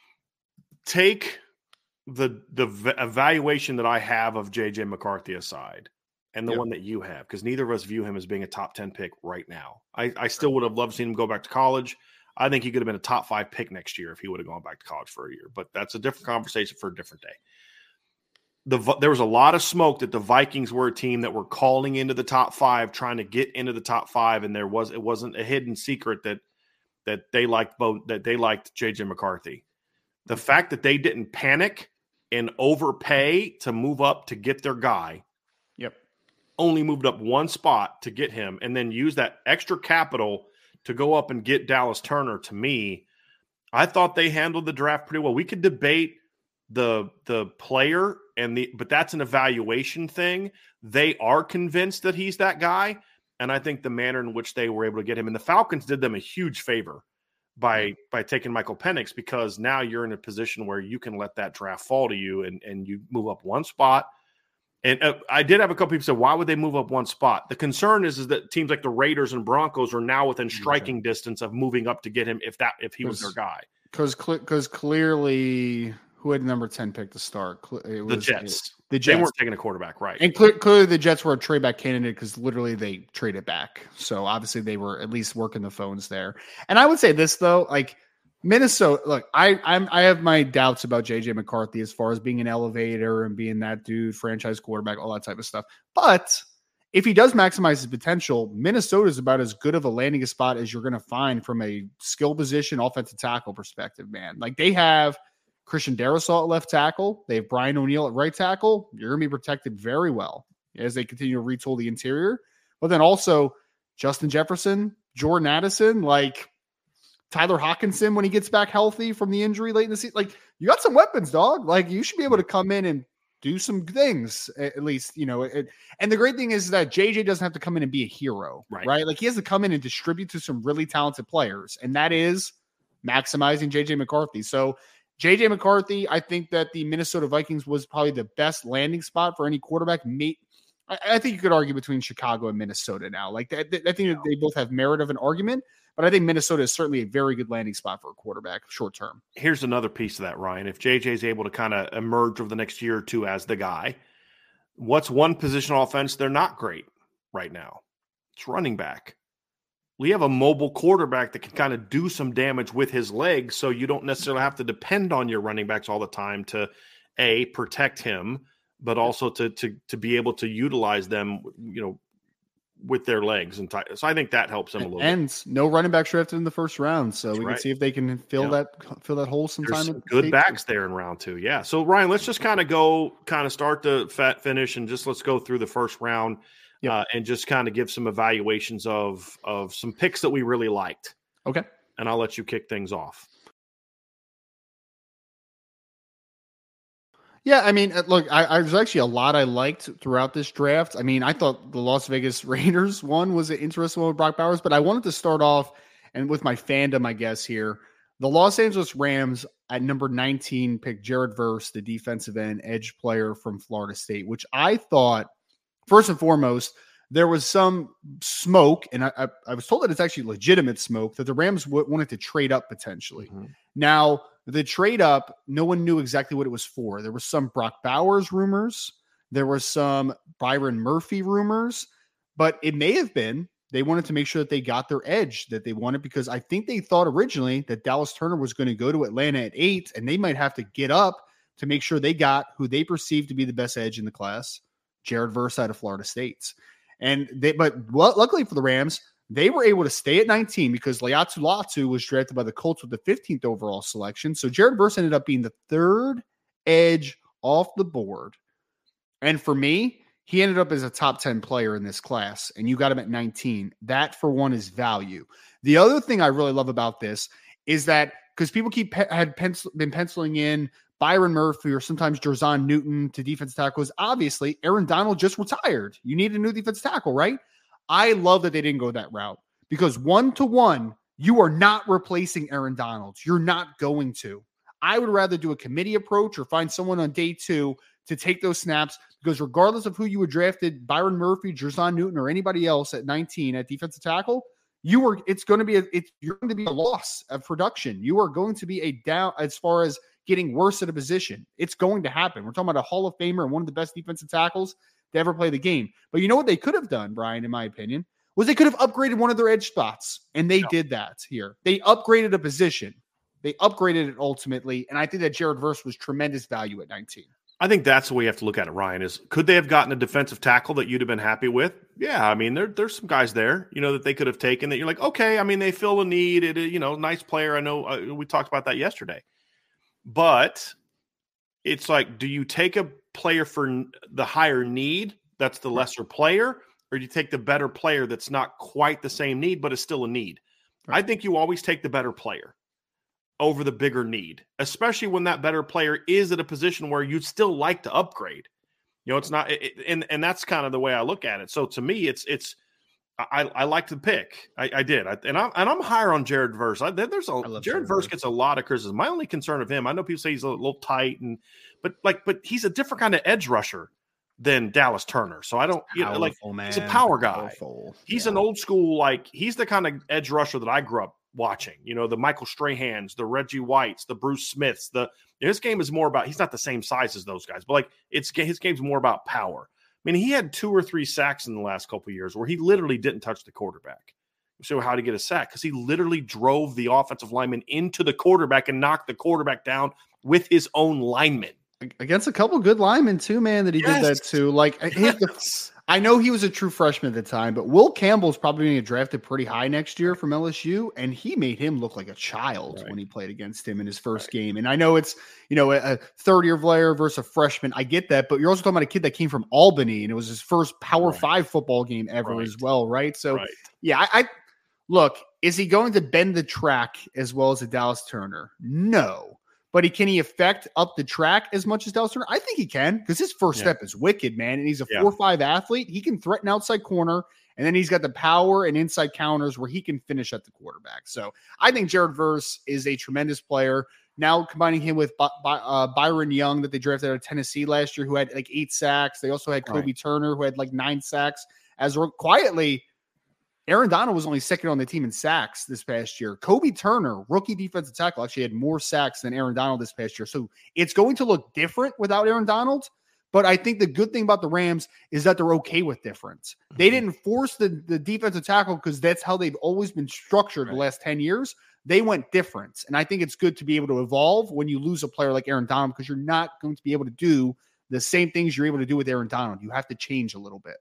take the the evaluation that I have of J J McCarthy aside, and the yep. one that you have, because neither of us view him as being a top ten pick right now. I, I still would have loved seeing him go back to college. I think he could have been a top five pick next year if he would have gone back to college for a year. But that's a different conversation for a different day. The, there was a lot of smoke that the Vikings were a team that were calling into the top five, trying to get into the top five, and there was it wasn't a hidden secret that that they liked both that they liked J J McCarthy. The fact that they didn't panic and overpay to move up to get their guy. Yep. Only moved up one spot to get him, and then use that extra capital to go up and get Dallas Turner. To me, I thought they handled the draft pretty well. We could debate the the player and the, but that's an evaluation thing. They are convinced that he's that guy, and I think the manner in which they were able to get him, and the Falcons did them a huge favor by by taking Michael Penix, because now you're in a position where you can let that draft fall to you, and and you move up one spot. And uh, I did have a couple people say, why would they move up one spot? The concern is, is that teams like the Raiders and Broncos are now within striking okay. distance of moving up to get him if that if he was their guy. Because because clearly, who had number ten pick to start? It was, the Jets. It, the Jets. They weren't taking a quarterback, right? And clear, clearly the Jets were a trade back candidate because literally they traded back. So obviously they were at least working the phones there. And I would say this, though, like, Minnesota, look, I I'm I have my doubts about J J McCarthy as far as being an elevator and being that dude, franchise quarterback, all that type of stuff. But if he does maximize his potential, Minnesota is about as good of a landing spot as you're going to find from a skill position, offensive tackle perspective, man. Like, they have Christian Darrisaw at left tackle. They have Brian O'Neill at right tackle. You're going to be protected very well as they continue to retool the interior. But then also Justin Jefferson, Jordan Addison, like Tyler Hawkinson when he gets back healthy from the injury late in the season. Like, you got some weapons, dog. Like, you should be able to come in and do some things, at least, you know. It, and the great thing is that J J doesn't have to come in and be a hero, right? right? Like, he has to come in and distribute to some really talented players, and that is maximizing J J McCarthy. So J J McCarthy, I think that the Minnesota Vikings was probably the best landing spot for any quarterback. Mate, I, I think you could argue between Chicago and Minnesota now. Like, I, I think that they both have merit of an argument. But I think Minnesota is certainly a very good landing spot for a quarterback short term. Here's another piece of that, Ryan. If J J is able to kind of emerge over the next year or two as the guy, what's one positional offense they're not great right now? It's running back. We have a mobile quarterback that can kind of do some damage with his legs, so you don't necessarily have to depend on your running backs all the time to, A, protect him, but also to to to be able to utilize them, you know, with their legs. And t- so I think that helps them a little and bit. And no running back drafted in the first round. So That's we right. can see if they can fill yeah. that fill that hole sometime. There's good backs there in round two. Yeah. So Ryan, let's just kind of go kind of start the fat finish and just let's go through the first round yep. uh, and just kind of give some evaluations of, of some picks that we really liked. Okay. And I'll let you kick things off. Yeah, I mean, uh, look, I, I there's actually a lot I liked throughout this draft. I mean, I thought the Las Vegas Raiders one was an interesting one with Brock Bowers, but I wanted to start off and with my fandom, I guess here, the Los Angeles Rams at number nineteen picked Jared Verse, the defensive end edge player from Florida State, which I thought, first and foremost, there was some smoke, and I, I, I was told that it's actually legitimate smoke, that the Rams w- wanted to trade up potentially. Mm-hmm. Now, the trade up, no one knew exactly what it was for. There was some Brock Bowers rumors. There was some Byron Murphy rumors, but it may have been they wanted to make sure that they got their edge that they wanted, because I think they thought originally that Dallas Turner was going to go to Atlanta at eight, and they might have to get up to make sure they got who they perceived to be the best edge in the class, Jared Verse out of Florida State. And they, but well, luckily for the Rams, they were able to stay at nineteen because Laiatu Latu was drafted by the Colts with the fifteenth overall selection. So Jared Verse ended up being the third edge off the board. And for me, he ended up as a top ten player in this class, and you got him at nineteen. That, for one, is value. The other thing I really love about this is that because people keep had pencil, been penciling in Byron Murphy or sometimes Jerzon Newton to defense tackles. Obviously, Aaron Donald just retired. You need a new defense tackle, right? I love that they didn't go that route, because one-to-one, you are not replacing Aaron Donald. You're not going to. I would rather do a committee approach or find someone on day two to take those snaps, because regardless of who you had drafted, Byron Murphy, Jerzon Newton, or anybody else at nineteen at defensive tackle, you were it's going to be a, it's you're going to be a loss of production. You are going to be a down as far as getting worse at a position. It's going to happen. We're talking about a Hall of Famer and one of the best defensive tackles to ever play the game. But you know what they could have done, Brian, in my opinion, was they could have upgraded one of their edge spots. And they no. did that here. They upgraded a position. They upgraded it ultimately. And I think that Jared Verse was tremendous value at nineteen. I think that's the way you have to look at it, Ryan, is could they have gotten a defensive tackle that you'd have been happy with? Yeah, I mean, there, there's some guys there, you know, that they could have taken that you're like, okay, I mean, they fill a need. It, you know, nice player. I know uh, we talked about that yesterday. But it's like, do you take a player for the higher need that's the lesser player, or do you take the better player that's not quite the same need but is still a need? Right. I think you always take the better player over the bigger need, especially when that better player is at a position where you'd still like to upgrade. You know, it's not, it, and and that's kind of the way I look at it. So to me, it's it's I, I like to pick. I, I did, I, and I'm and I'm higher on Jared Verse. I, there's a Jared, Jared Verse gets a lot of criticism. My only concern of him, I know people say he's a little tight, and but like, but he's a different kind of edge rusher than Dallas Turner. So I don't, you know, like man. He's a power guy. Powerful. He's yeah. an old school, like he's the kind of edge rusher that I grew up watching. You know, the Michael Strahans, the Reggie Whites, the Bruce Smiths. The his game is more about, he's not the same size as those guys, but like it's his game's more about power. I mean, he had two or three sacks in the last couple of years where he literally didn't touch the quarterback. So how to get a sack? Because he literally drove the offensive lineman into the quarterback and knocked the quarterback down with his own lineman. Against a couple good linemen too, man, that he yes. did that too. Like, yes. the, I know he was a true freshman at the time, but Will Campbell's probably going to get drafted pretty high next year from L S U, and he made him look like a child right. when he played against him in his first right. game. And I know it's, you know, a third-year player versus a freshman. I get that, but you're also talking about a kid that came from Albany, and it was his first Power right. Five football game ever right. as well, right? So, right. yeah, I, I look, is he going to bend the track as well as a Dallas Turner? No. But he can he affect up the track as much as Dallas Turner? I think he can, because his first yeah. step is wicked, man. And he's a four five yeah. athlete. He can threaten outside corner, and then he's got the power and inside counters where he can finish at the quarterback. So I think Jared Verse is a tremendous player. Now combining him with By- By- uh, Byron Young that they drafted out of Tennessee last year, who had like eight sacks. They also had Kobe right. Turner, who had like nine sacks. As quietly, Aaron Donald was only second on the team in sacks this past year. Kobe Turner, rookie defensive tackle, actually had more sacks than Aaron Donald this past year. So it's going to look different without Aaron Donald. But I think the good thing about the Rams is that they're okay with difference. They didn't force the, the defensive tackle because that's how they've always been structured right. the last ten years. They went different. And I think it's good to be able to evolve when you lose a player like Aaron Donald, because you're not going to be able to do the same things you're able to do with Aaron Donald. You have to change a little bit.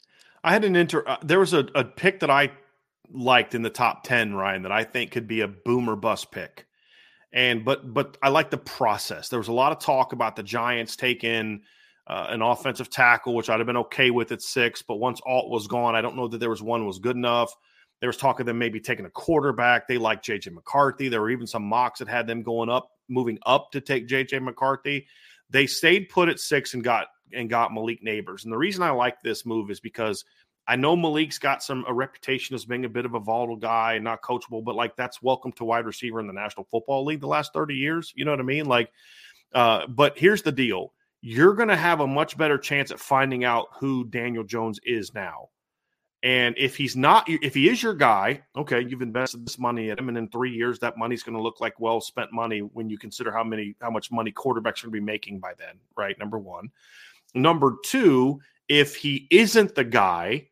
I had an inter. Uh, there was a, a pick that I liked in the top ten, Ryan, that I think could be a boom or bust pick. And but but I like the process. There was a lot of talk about the Giants taking uh, an offensive tackle, which I'd have been okay with at six. But once Alt was gone, I don't know that there was one was good enough. There was talk of them maybe taking a quarterback. They liked J J McCarthy. There were even some mocks that had them going up, moving up to take J J McCarthy. They stayed put at six and got and got Malik Neighbors. And the reason I like this move is because I know Malik's got some a reputation as being a bit of a volatile guy and not coachable, but like that's welcome to wide receiver in the National Football League the last thirty years. You know what I mean? Like, uh, but here's the deal. You're going to have a much better chance at finding out who Daniel Jones is now. And if he's not, if he is your guy, okay, you've invested this money at him, and in three years, that money's going to look like well spent money when you consider how many, how much money quarterbacks are going to be making by then, right? Number one. Number two, if he isn't the guy,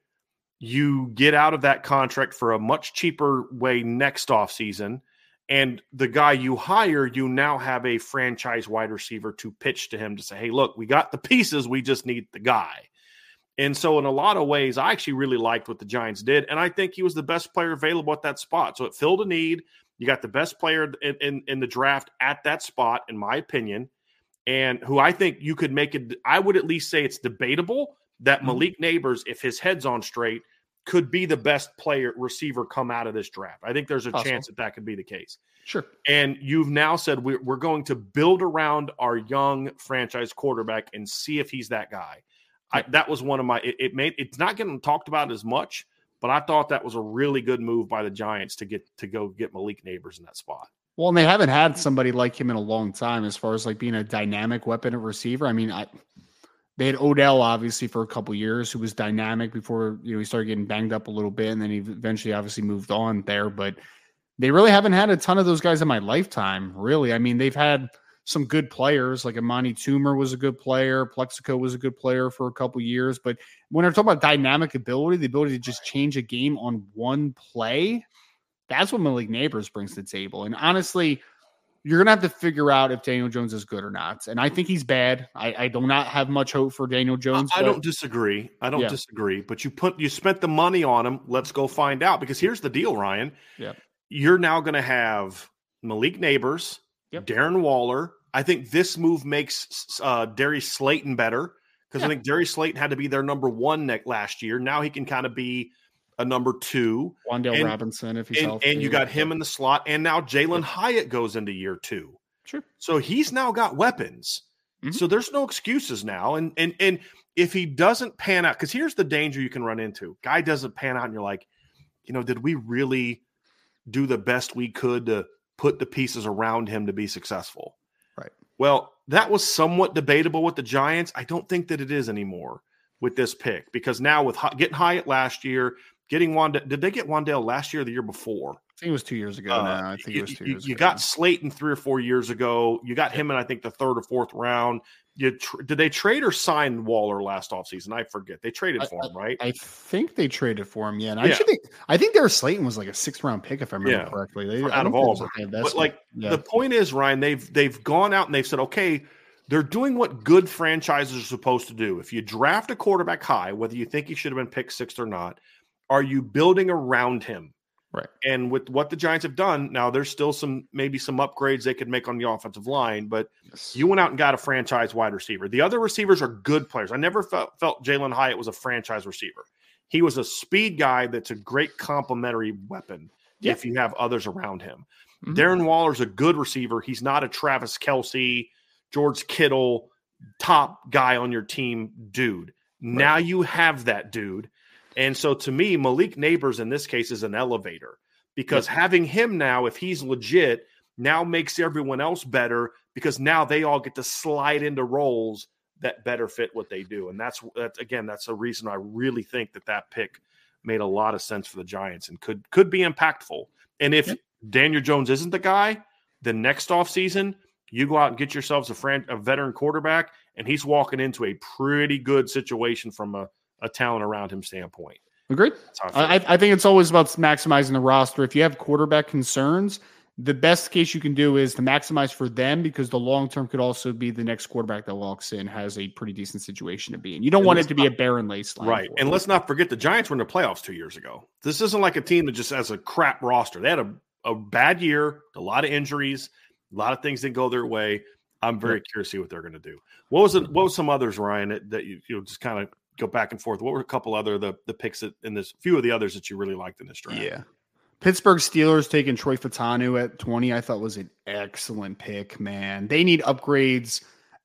you get out of that contract for a much cheaper way next offseason. And the guy you hire, you now have a franchise wide receiver to pitch to him to say, hey, look, we got the pieces. We just need the guy. And so in a lot of ways, I actually really liked what the Giants did. And I think he was the best player available at that spot. So it filled a need. You got the best player in, in, in the draft at that spot, in my opinion, and who I think you could make it. I would at least say it's debatable that Malik Neighbors, if his head's on straight, could be the best player receiver come out of this draft. I think there's a Possible. chance that that could be the case. Sure. And you've now said we're, we're going to build around our young franchise quarterback and see if he's that guy. I, that was one of my, it, it made, it's not getting talked about as much, but I thought that was a really good move by the Giants to get, to go get Malik Neighbors in that spot. Well, and they haven't had somebody like him in a long time as far as like being a dynamic weapon at receiver. I mean, I, they had Odell obviously for a couple years who was dynamic before, you know, he started getting banged up a little bit, and then he eventually obviously moved on there, but they really haven't had a ton of those guys in my lifetime, really. I mean, they've had some good players, like Amani Toomer was a good player. Plexico was a good player for a couple years. But when I'm talking about dynamic ability, the ability to just change a game on one play, that's what Malik Neighbors brings to the table. And honestly, you're going to have to figure out if Daniel Jones is good or not. And I think he's bad. I, I do not have much hope for Daniel Jones. I, I don't disagree. I don't yeah. disagree. But you put you spent the money on him. Let's go find out. Because here's the deal, Ryan. Yeah. You're now going to have Malik Neighbors, yep. Darren Waller. I think this move makes uh, Darius Slayton better because yeah. I think Darius Slayton had to be their number one neck last year. Now he can kind of be a number two. Wan'Dale and, Robinson, if he's and, healthy. And you got him in the slot. And now Jalen yeah. Hyatt goes into year two. Sure. So he's now got weapons. Mm-hmm. So there's no excuses now. And and and if he doesn't pan out, because here's the danger you can run into. Guy doesn't pan out and you're like, you know, did we really do the best we could to put the pieces around him to be successful? Right. Well, that was somewhat debatable with the Giants. I don't think that it is anymore with this pick because now with getting Hyatt last year, getting Wan'Dale, did they get Wan'Dale last year or the year before? I think it was two years ago. Uh, now. I think you, it was two you, years you ago. got now. Slayton three or four years ago. You got him in, I think, the third or fourth round. You tr- did they trade or sign Waller last offseason? I forget. They traded for I, him, right? I think they traded for him. Yeah, and yeah. I actually think I think their Slayton was like a sixth round pick, if I remember yeah. correctly. They, out of all, but like yeah. the point is, Ryan, they've they've gone out and they've said, okay, they're doing what good franchises are supposed to do. If you draft a quarterback high, whether you think he should have been picked sixth or not, are you building around him? Right. And with what the Giants have done, now there's still some maybe some upgrades they could make on the offensive line, but yes. you went out and got a franchise wide receiver. The other receivers are good players. I never felt, felt Jalen Hyatt was a franchise receiver. He was a speed guy that's a great complementary weapon yeah. if you have others around him. Mm-hmm. Darren Waller's a good receiver. He's not a Travis Kelce, George Kittle, top guy on your team dude. Right. Now you have that dude. And so to me, Malik Neighbors in this case is an elevator because yep. having him now, if he's legit, now makes everyone else better because now they all get to slide into roles that better fit what they do. And that's, that's again, that's a reason I really think that that pick made a lot of sense for the Giants and could, could be impactful. And if yep. Daniel Jones isn't the guy, then next offseason, you go out and get yourselves a, friend, a veteran quarterback, and he's walking into a pretty good situation from a, a talent around him standpoint. Agreed. I, I think it's always about maximizing the roster. If you have quarterback concerns, the best case you can do is to maximize for them because the long-term could also be the next quarterback that walks in has a pretty decent situation to be in. You don't and want it to be not, a barren wasteland. Right. And them. Let's not forget the Giants were in the playoffs two years ago. This isn't like a team that just has a crap roster. They had a, a bad year, a lot of injuries, a lot of things didn't go their way. I'm very yeah. curious to see what they're going to do. What was it? What was some others, Ryan, that, that you, you know, just kind of go back and forth? What were a couple other the the picks that, in this few of the others that you really liked in this draft? Yeah, Pittsburgh Steelers taking Troy Fautanu at twenty, I thought was an excellent pick. Man, they need upgrades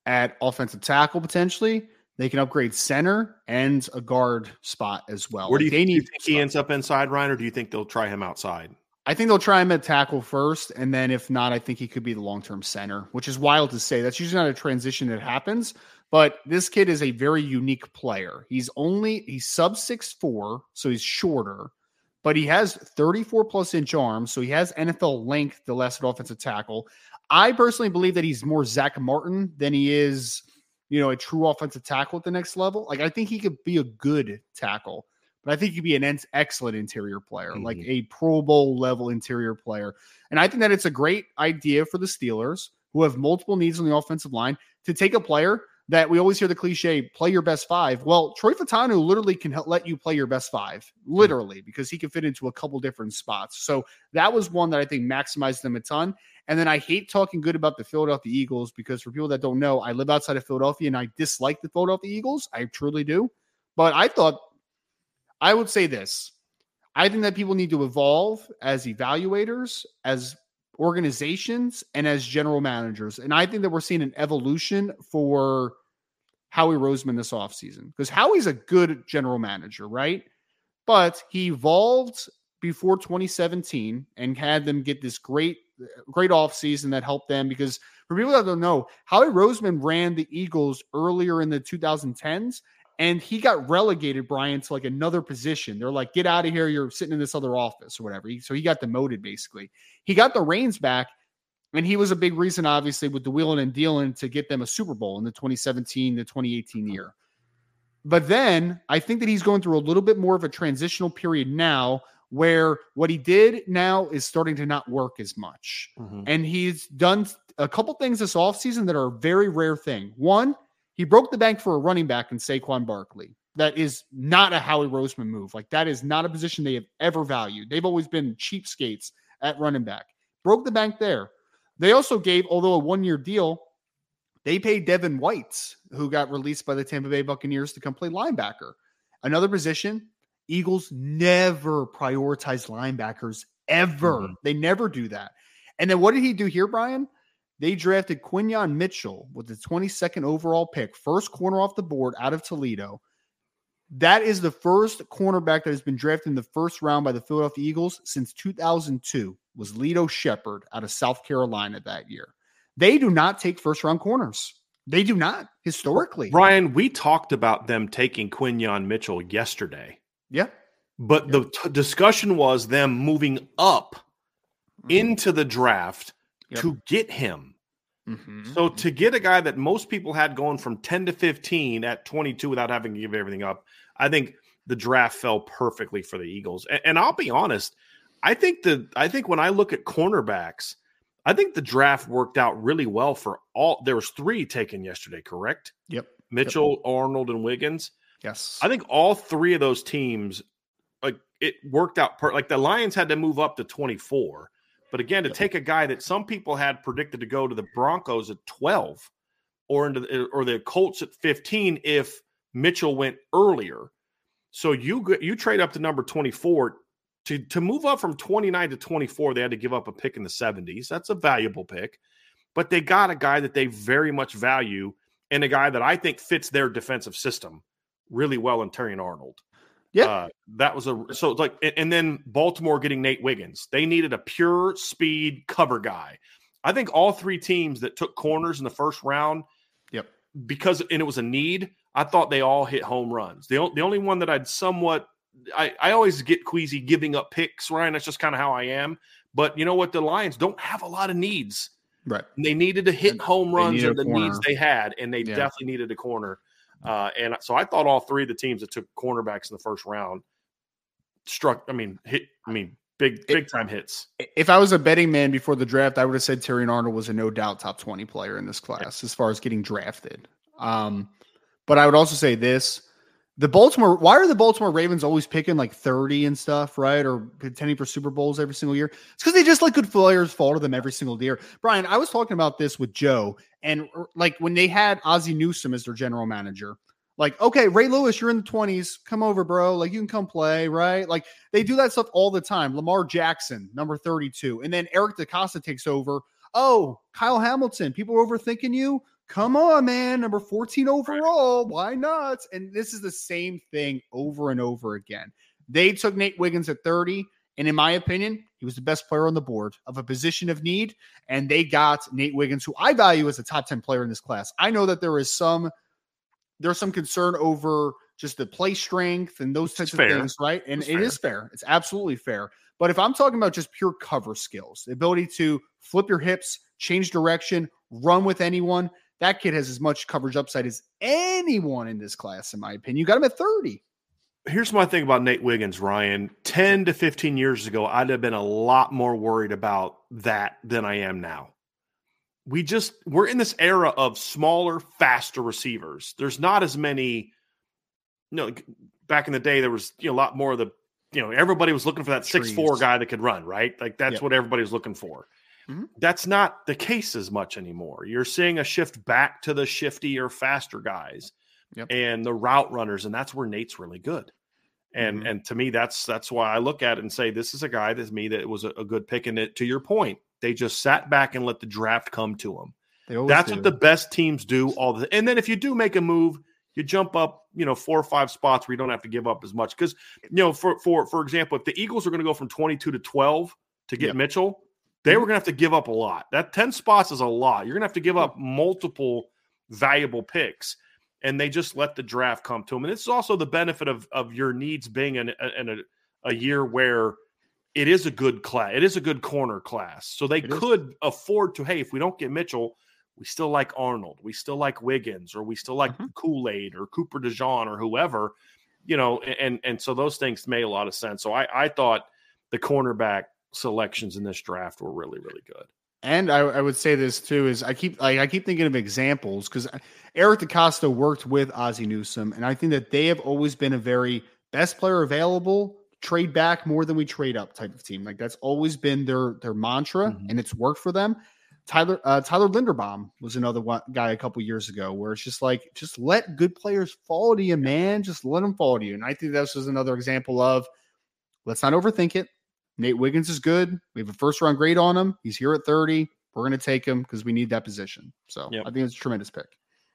at offensive tackle potentially. They can upgrade center and a guard spot as well. Where do you, like they do you need think he ends up inside, Ryan, or do you think they'll try him outside? I think they'll try him at tackle first, and then if not, I think he could be the long-term center, which is wild to say. That's usually not a transition that happens, but this kid is a very unique player. He's only he's sub six four, so he's shorter, but he has thirty-four plus inch arms, so he has N F L length, the last offensive tackle. I personally believe that he's more Zach Martin than he is, you know, a true offensive tackle at the next level. Like, I think he could be a good tackle, but I think he could be an excellent interior player, mm-hmm. like a Pro Bowl level interior player. And I think that it's a great idea for the Steelers, who have multiple needs on the offensive line, to take a player that we always hear the cliche, play your best five. Well, Troy Fautanu literally can help let you play your best five, literally, because he can fit into a couple different spots. So that was one that I think maximized them a ton. And then I hate talking good about the Philadelphia Eagles because for people that don't know, I live outside of Philadelphia and I dislike the Philadelphia Eagles. I truly do. But I thought, I would say this. I think that people need to evolve as evaluators, as organizations, and as general managers. And I think that we're seeing an evolution for Howie Roseman this offseason because Howie's a good general manager, right? But he evolved before twenty seventeen and had them get this great great offseason that helped them because for people that don't know, Howie Roseman ran the Eagles earlier in the twenty tens and he got relegated, Brian, to like another position. They're like, get out of here. You're sitting in this other office or whatever. So he got demoted basically. He got the reins back and he was a big reason, obviously, with the wheeling and dealing to get them a Super Bowl in the twenty seventeen to twenty eighteen year. But then I think that he's going through a little bit more of a transitional period now where what he did now is starting to not work as much. Mm-hmm. And he's done a couple things this offseason that are a very rare thing. One, he broke the bank for a running back in Saquon Barkley. That is not a Howie Roseman move. Like, that is not a position they have ever valued. They've always been cheapskates at running back. Broke the bank there. They also gave, although a one-year deal, they paid Devin White, who got released by the Tampa Bay Buccaneers, to come play linebacker. Another position, Eagles never prioritize linebackers, ever. Mm-hmm. They never do that. And then what did he do here, Brian? They drafted Quinyon Mitchell with the twenty-second overall pick, first corner off the board out of Toledo. That is the first cornerback that has been drafted in the first round by the Philadelphia Eagles since two thousand two, was Lito Shepherd out of South Carolina that year. They do not take first-round corners. They do not, historically. Ryan, we talked about them taking Quinyon Mitchell yesterday. Yeah. But yeah. the t- discussion was them moving up mm-hmm. into the draft yep. to get him. Mm-hmm. So to get a guy that most people had going from ten to fifteen at twenty-two without having to give everything up, I think the draft fell perfectly for the Eagles. And, and I'll be honest, I think the I think when I look at cornerbacks, I think the draft worked out really well for all. There was three taken yesterday, correct? Yep. Mitchell, yep. Arnold, and Wiggins. Yes. I think all three of those teams, like it worked out. Per- like the Lions had to move up to twenty-four. But again, to yep. take a guy that some people had predicted to go to the Broncos at twelve or into the, or the Colts at fifteen if Mitchell went earlier. So you you trade up to number twenty-four. To, to move up from twenty-nine to twenty-four, they had to give up a pick in the seventies. That's a valuable pick. But they got a guy that they very much value and a guy that I think fits their defensive system really well in Terrion Arnold. Yeah. Uh, that was a – so it's like – and then Baltimore getting Nate Wiggins. They needed a pure speed cover guy. I think all three teams that took corners in the first round, yep, because – and it was a need, I thought they all hit home runs. The, the only one that I'd somewhat – I, I always get queasy giving up picks, Ryan. That's just kind of how I am. But you know what? The Lions don't have a lot of needs. Right. They needed to hit and home runs and the corner. needs they had, and they yeah. definitely needed a corner. Uh, and so I thought all three of the teams that took cornerbacks in the first round struck, I mean, hit, I mean, big, big time hits. If I was a betting man before the draft, I would have said Terrion Arnold was a no doubt top twenty player in this class as far as getting drafted. Um, but I would also say this. The Baltimore, why are the Baltimore Ravens always picking like thirty and stuff, right? Or contending for Super Bowls every single year? It's because they just let good players fall to them every single year. Brian, I was talking about this with Joe, and like when they had Ozzie Newsome as their general manager, like, okay, Ray Lewis, you're in the twenties. Come over, bro. Like, you can come play, right? Like, they do that stuff all the time. Lamar Jackson, number thirty-two. And then Eric DeCosta takes over. Oh, Kyle Hamilton, people are overthinking you. come on, man, number fourteen overall. Why not? And this is the same thing over and over again. They took Nate Wiggins at thirty. And in my opinion, he was the best player on the board of a position of need. And they got Nate Wiggins, who I value as a top ten player in this class. I know that there is some, there's some concern over just the play strength and those types it's of fair. things, right? And it's it fair. is fair. It's absolutely fair. But if I'm talking about just pure cover skills, the ability to flip your hips, change direction, run with anyone, that kid has as much coverage upside as anyone in this class, in my opinion. You got him at thirty. Here's my thing about Nate Wiggins, Ryan. ten to fifteen years ago, I'd have been a lot more worried about that than I am now. We just, we're in this era of smaller, faster receivers. There's not as many, you know, back in the day, there was, you know, a lot more of the, you know, everybody was looking for that six foot four guy that could run, right? Like that's yep. what everybody was looking for. Mm-hmm. That's not the case as much anymore. You're seeing a shift back to the shiftier, faster guys. Yep. And the route runners, and that's where Nate's really good. And mm-hmm. and to me, that's that's why I look at it and say this is a guy that's me that was a, a good pick. And it, to your point, they just sat back and let the draft come to them. That's do. what the best teams do. All the and then if you do make a move, you jump up, you know, four or five spots where you don't have to give up as much. Because you know, for for for example, if the Eagles are going to go from twenty-two to twelve to get yep. Mitchell, they mm-hmm. were going to have to give up a lot. That ten spots is a lot. You're going to have to give up multiple valuable picks. And they just let the draft come to them. And this is also the benefit of, of your needs being in, in a, a year where it is a good class. It is a good corner class. So they it could is. afford to, hey, if we don't get Mitchell, we still like Arnold. We still like Wiggins, or we still like mm-hmm. Kool-Aid or Cooper DeJean or whoever, you know, and, and so those things made a lot of sense. So I, I thought the cornerback selections in this draft were really, really good. And I, I would say this too, is I keep like I keep thinking of examples because Eric DeCosta worked with Ozzie Newsome, and I think that they have always been a very best player available, trade back more than we trade up type of team. Like that's always been their their mantra, mm-hmm. and it's worked for them. Tyler uh, Tyler Linderbaum was another one, guy a couple years ago where it's just like just let good players fall to you, man. Just let them fall to you. And I think this was another example of let's not overthink it. Nate Wiggins is good. We have a first round grade on him. He's here at thirty. We're going to take him because we need that position. So yep. I think it's a tremendous pick.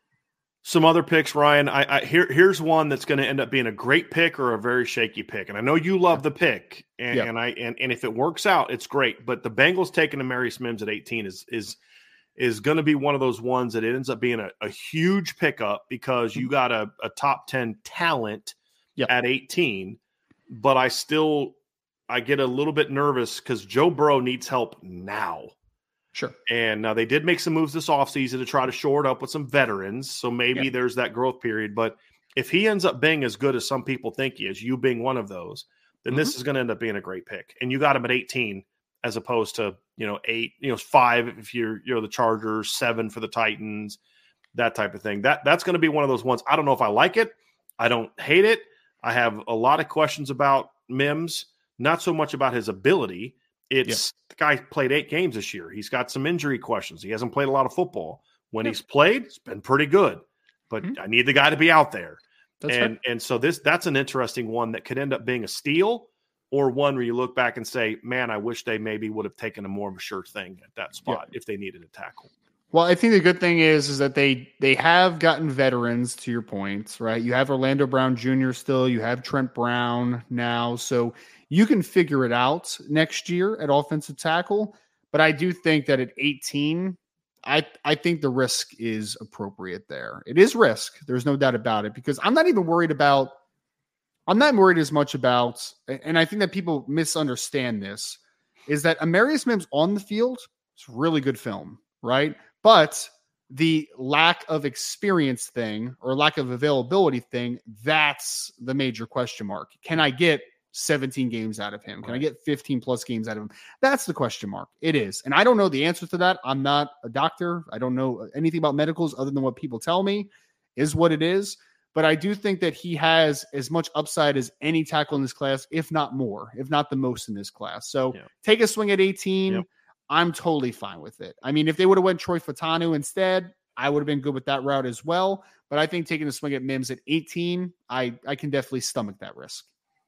Some other picks, Ryan. I, I here here's one that's going to end up being a great pick or a very shaky pick. And I know you love the pick, and, yep. and I and, and if it works out, it's great. But the Bengals taking Amarius Mims at eighteen is is is going to be one of those ones that it ends up being a, a huge pickup because you got a, a top ten talent yep. at eighteen. But I still. I get a little bit nervous because Joe Burrow needs help now. Sure. And now they did make some moves this offseason to try to shore it up with some veterans. So maybe yeah. there's that growth period. But if he ends up being as good as some people think he is, you being one of those, then mm-hmm. this is going to end up being a great pick. And you got him at eighteen as opposed to, you know, eight, you know, five if you're, you know, the Chargers, seven for the Titans, that type of thing. That That's going to be one of those ones. I don't know if I like it. I don't hate it. I have a lot of questions about Mims. Not so much about his ability. It's yeah. the guy played eight games this year. He's got some injury questions. He hasn't played a lot of football. When yeah. he's played, it's been pretty good. But mm-hmm. I need the guy to be out there. That's and right. and so this that's an interesting one that could end up being a steal or one where you look back and say, man, I wish they maybe would have taken a more of a sure thing at that spot yeah. if they needed a tackle. Well, I think the good thing is, is that they they have gotten veterans, to your point, right? You have Orlando Brown Junior still. You have Trent Brown now. So you can figure it out next year at offensive tackle. But I do think that at eighteen, I, I think the risk is appropriate there. It is risk. There's no doubt about it. Because I'm not even worried about – I'm not worried as much about – and I think that people misunderstand this, is that Amarius Mims on the field is really good film, right? But the lack of experience thing or lack of availability thing, that's the major question mark. Can I get seventeen games out of him? Can I get fifteen plus games out of him? That's the question mark. It is. And I don't know the answer to that. I'm not a doctor. I don't know anything about medicals other than what people tell me is what it is. But I do think that he has as much upside as any tackle in this class, if not more, if not the most in this class. So yeah. take a swing at eighteen. Yep. I'm totally fine with it. I mean, if they would have went Troy Fautanu instead, I would have been good with that route as well. But I think taking a swing at Mims at eighteen, I, I can definitely stomach that risk.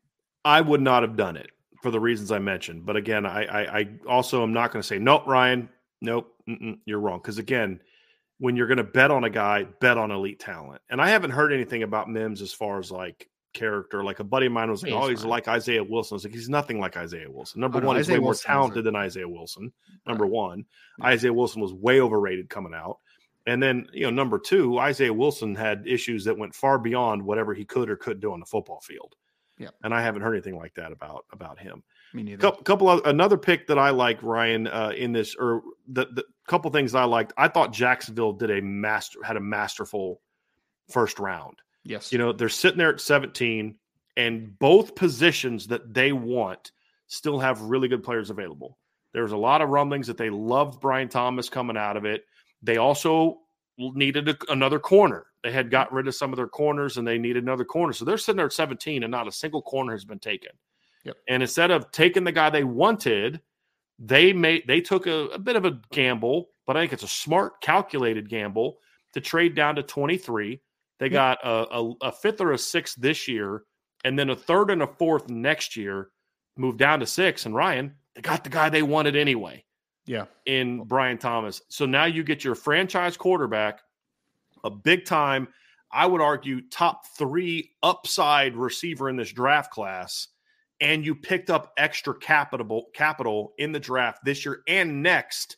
I would not have done it for the reasons I mentioned. But again, I I, I also am not going to say, nope, Ryan, nope, you're wrong. Because again, when you're going to bet on a guy, bet on elite talent. And I haven't heard anything about Mims as far as like character. Like a buddy of mine was like, He's oh, he's fine. like Isaiah Wilson. I was like, he's nothing like Isaiah Wilson. Number Oh, no, one, he's Isaiah way more Wilson is talented a- than Isaiah Wilson. Number Right. one, Yeah. Isaiah Wilson was way overrated coming out. And then, you know, number two, Isaiah Wilson had issues that went far beyond whatever he could or couldn't do on the football field. Yeah. And I haven't heard anything like that about, about him. Me neither. Couple, couple of another pick that I like, Ryan, uh, in this, or the, the couple things I liked. I thought Jacksonville did a master, had a masterful first round. Yes. You know, they're sitting there at seventeen, and both positions that they want still have really good players available. There's a lot of rumblings that they loved Brian Thomas coming out of it. They also needed a, another corner. They had gotten rid of some of their corners, and they needed another corner. So they're sitting there at seventeen, and not a single corner has been taken. Yep. And instead of taking the guy they wanted, they made they took a, a bit of a gamble, but I think it's a smart, calculated gamble to trade down to twenty-three. They Yep. got a, a, a fifth or a sixth this year, and then a third and a fourth next year, moved down to six. And Ryan, they got the guy they wanted anyway Yeah. in Brian Thomas. So now you get your franchise quarterback, a big time, I would argue, top three upside receiver in this draft class. And you picked up extra capital capital in the draft this year and next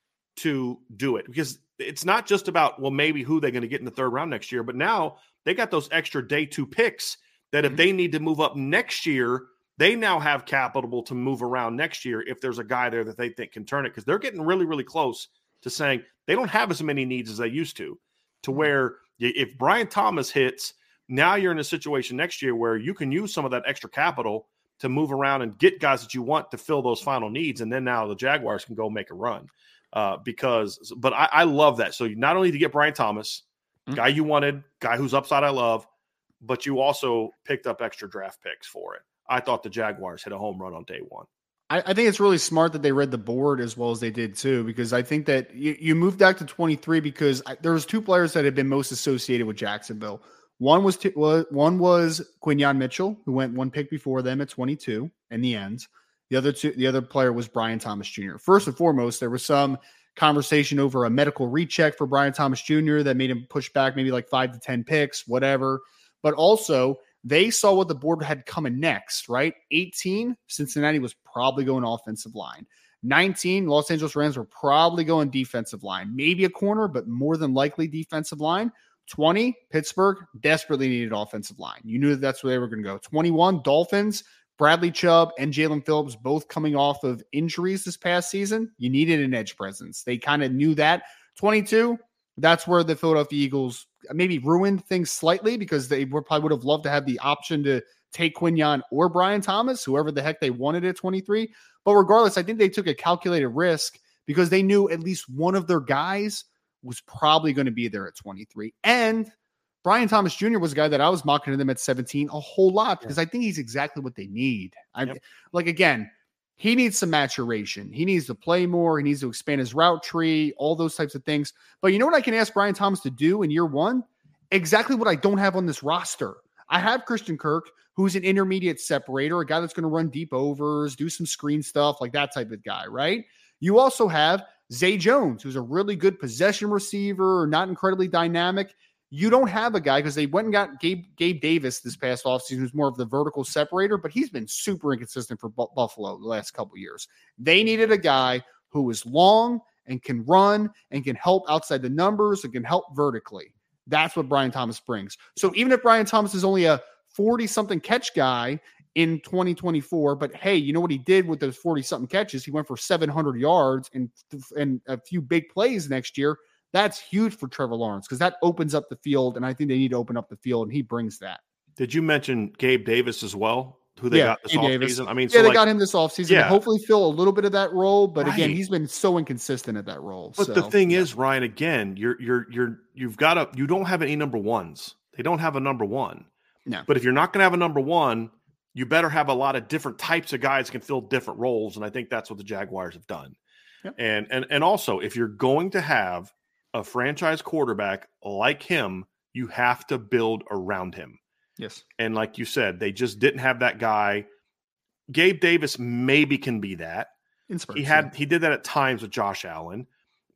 to do it. Because it's not just about, well, maybe who they're going to get in the third round next year, but now they got those extra day two picks that if Mhm. they need to move up next year, they now have capital to move around next year if there's a guy there that they think can turn it. Because they're getting really, really close to saying they don't have as many needs as they used to, to where if Brian Thomas hits, now you're in a situation next year where you can use some of that extra capital to move around and get guys that you want to fill those final needs. And then now the Jaguars can go make a run uh, because, but I, I love that. So not only to get Brian Thomas, Mhm. guy you wanted, guy whose upside I love, but you also picked up extra draft picks for it. I thought the Jaguars hit a home run on day one. I, I think it's really smart that they read the board as well as they did too, because I think that you, you moved back to twenty-three because I, there was two players that had been most associated with Jacksonville. One was, t- was one was Quinyon Mitchell, who went one pick before them at twenty-two in the end. The other two, the other player was Brian Thomas Junior First and foremost, there was some conversation over a medical recheck for Brian Thomas Junior that made him push back maybe like five to ten picks, whatever. But also they saw what the board had coming next, right? eighteen, Cincinnati was probably going offensive line. nineteen, Los Angeles Rams were probably going defensive line, maybe a corner, but more than likely defensive line. twenty, Pittsburgh desperately needed offensive line. You knew that that's where they were going to go. twenty-one, Dolphins, Bradley Chubb and Jalen Phillips both coming off of injuries this past season. You needed an edge presence. They kind of knew that. twenty-two, that's where the Philadelphia Eagles maybe ruined things slightly because they were, probably would have loved to have the option to take Quinyon or Brian Thomas, whoever the heck they wanted at twenty-three. But regardless, I think they took a calculated risk because they knew at least one of their guys was probably going to be there at twenty-three. And Brian Thomas Junior was a guy that I was mocking to them at seventeen a whole lot because yeah. I think he's exactly what they need. I yep. Like, again, he needs some maturation. He needs to play more. He needs to expand his route tree, all those types of things. But you know what I can ask Brian Thomas to do in year one? Exactly what I don't have on this roster. I have Christian Kirk, who's an intermediate separator, a guy that's going to run deep overs, do some screen stuff, like that type of guy, right? You also have Zay Jones, who's a really good possession receiver, not incredibly dynamic. You don't have a guy because they went and got Gabe, Gabe Davis this past offseason, who's more of the vertical separator, but he's been super inconsistent for B- Buffalo the last couple of years. They needed a guy who is long and can run and can help outside the numbers and can help vertically. That's what Brian Thomas brings. So even if Brian Thomas is only a forty-something catch guy in twenty twenty-four, but hey, you know what he did with those forty-something catches? He went for seven hundred yards and, and a few big plays next year. That's huge for Trevor Lawrence because that opens up the field, and I think they need to open up the field, and he brings that. Did you mention Gabe Davis as well, who they yeah, got this Gabe offseason? Davis. I mean, yeah, so they like, got him this offseason yeah. to hopefully fill a little bit of that role, but right. again, he's been so inconsistent at that role. But so, the thing yeah. is, Ryan, again, you're you're you're you've got a you don't have any number ones. They don't have a number one. No. But if you're not going to have a number one, you better have a lot of different types of guys who can fill different roles, and I think that's what the Jaguars have done. Yep. And and and also, if you're going to have a franchise quarterback like him, you have to build around him. Yes. And like you said, they just didn't have that guy. Gabe Davis maybe can be that. He had he did that at times with Josh Allen,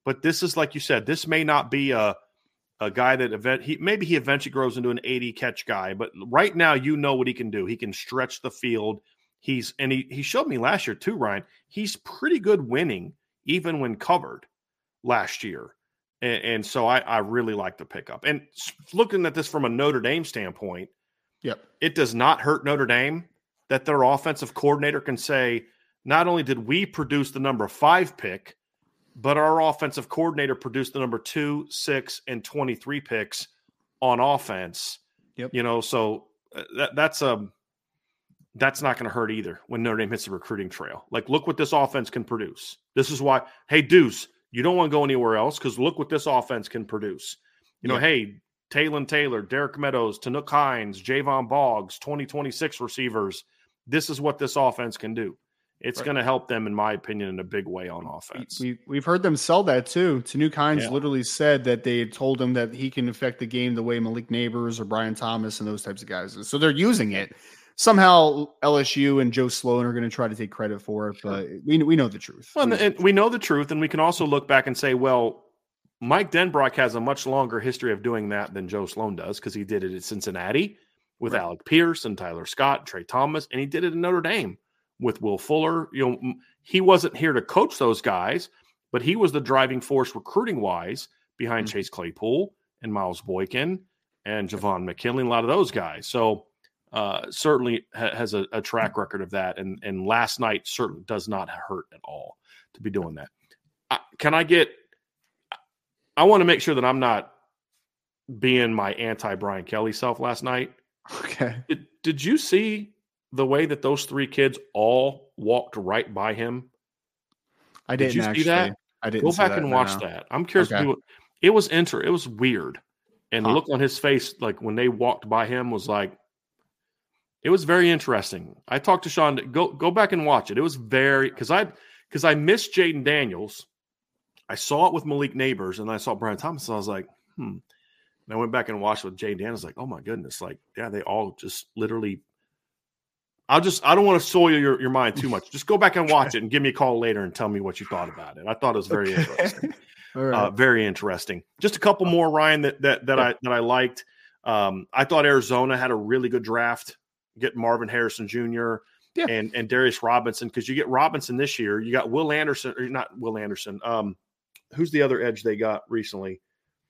but this is like you said, this may not be a a guy that event he maybe he eventually grows into an eighty catch guy, but right now you know what he can do. He can stretch the field. He's and he he showed me last year too, Ryan. He's pretty good winning even when covered last year. And, and so I, I really like the pickup. And looking at this from a Notre Dame standpoint, yep, it does not hurt Notre Dame that their offensive coordinator can say, not only did we produce the number five pick, but our offensive coordinator produced the number two, six, and twenty-three picks on offense. Yep. You know, so that, that's a that's not going to hurt either when Notre Dame hits the recruiting trail. Like, look what this offense can produce. This is why, hey, Deuce, you don't want to go anywhere else because look what this offense can produce. You know, yep. hey, Taylon Taylor, Derek Meadows, Tanook Hines, Javon Boggs, twenty twenty-six receivers. This is what this offense can do. It's right. going to help them, in my opinion, in a big way on offense. We, we've heard them sell that, too. Tanook Hines yeah. literally said that they had told him that he can affect the game the way Malik Neighbors or Brian Thomas and those types of guys. So they're using it. Somehow L S U and Joe Sloan are going to try to take credit for it, but we, we know the truth. Well, and we know the truth, and we can also look back and say, well, Mike Denbrock has a much longer history of doing that than Joe Sloan does because he did it at Cincinnati with right. Alec Pierce and Tyler Scott, Trey Thomas, and he did it in Notre Dame with Will Fuller. You know, he wasn't here to coach those guys, but he was the driving force recruiting-wise behind mm-hmm. Chase Claypool and Miles Boykin and Javon McKinley, a lot of those guys. So uh, certainly ha- has a, a track record of that, and, and last night certainly does not hurt at all to be doing that. I, can I get – I want to make sure that I'm not being my anti-Brian Kelly self last night. Okay. Did, did you see – the way that those three kids all walked right by him? I didn't Did you actually. see that? I didn't Go back that, and watch no. that. I'm curious. Okay. To do it. It was inter. It was weird. And huh. the look on his face, like when they walked by him, was like, it was very interesting. I talked to Sean. Go go back and watch it. It was very, because I because I missed Jaden Daniels. I saw it with Malik Neighbors, and I saw Brian Thomas, and I was like, hmm. And I went back and watched with Jaden Daniels. Like, oh my goodness. Like, yeah, they all just literally – I'll just, I don't want to soil your, your mind too much. Just go back and watch it and give me a call later and tell me what you thought about it. I thought it was very okay. interesting. All right. Uh, very interesting. Just a couple more, Ryan, that, that, that yeah. I, that I liked. Um, I thought Arizona had a really good draft, getting Marvin Harrison Junior Yeah. and, and Darius Robinson. Cause you get Robinson this year, you got Will Anderson, or not Will Anderson. Um, who's the other edge they got recently?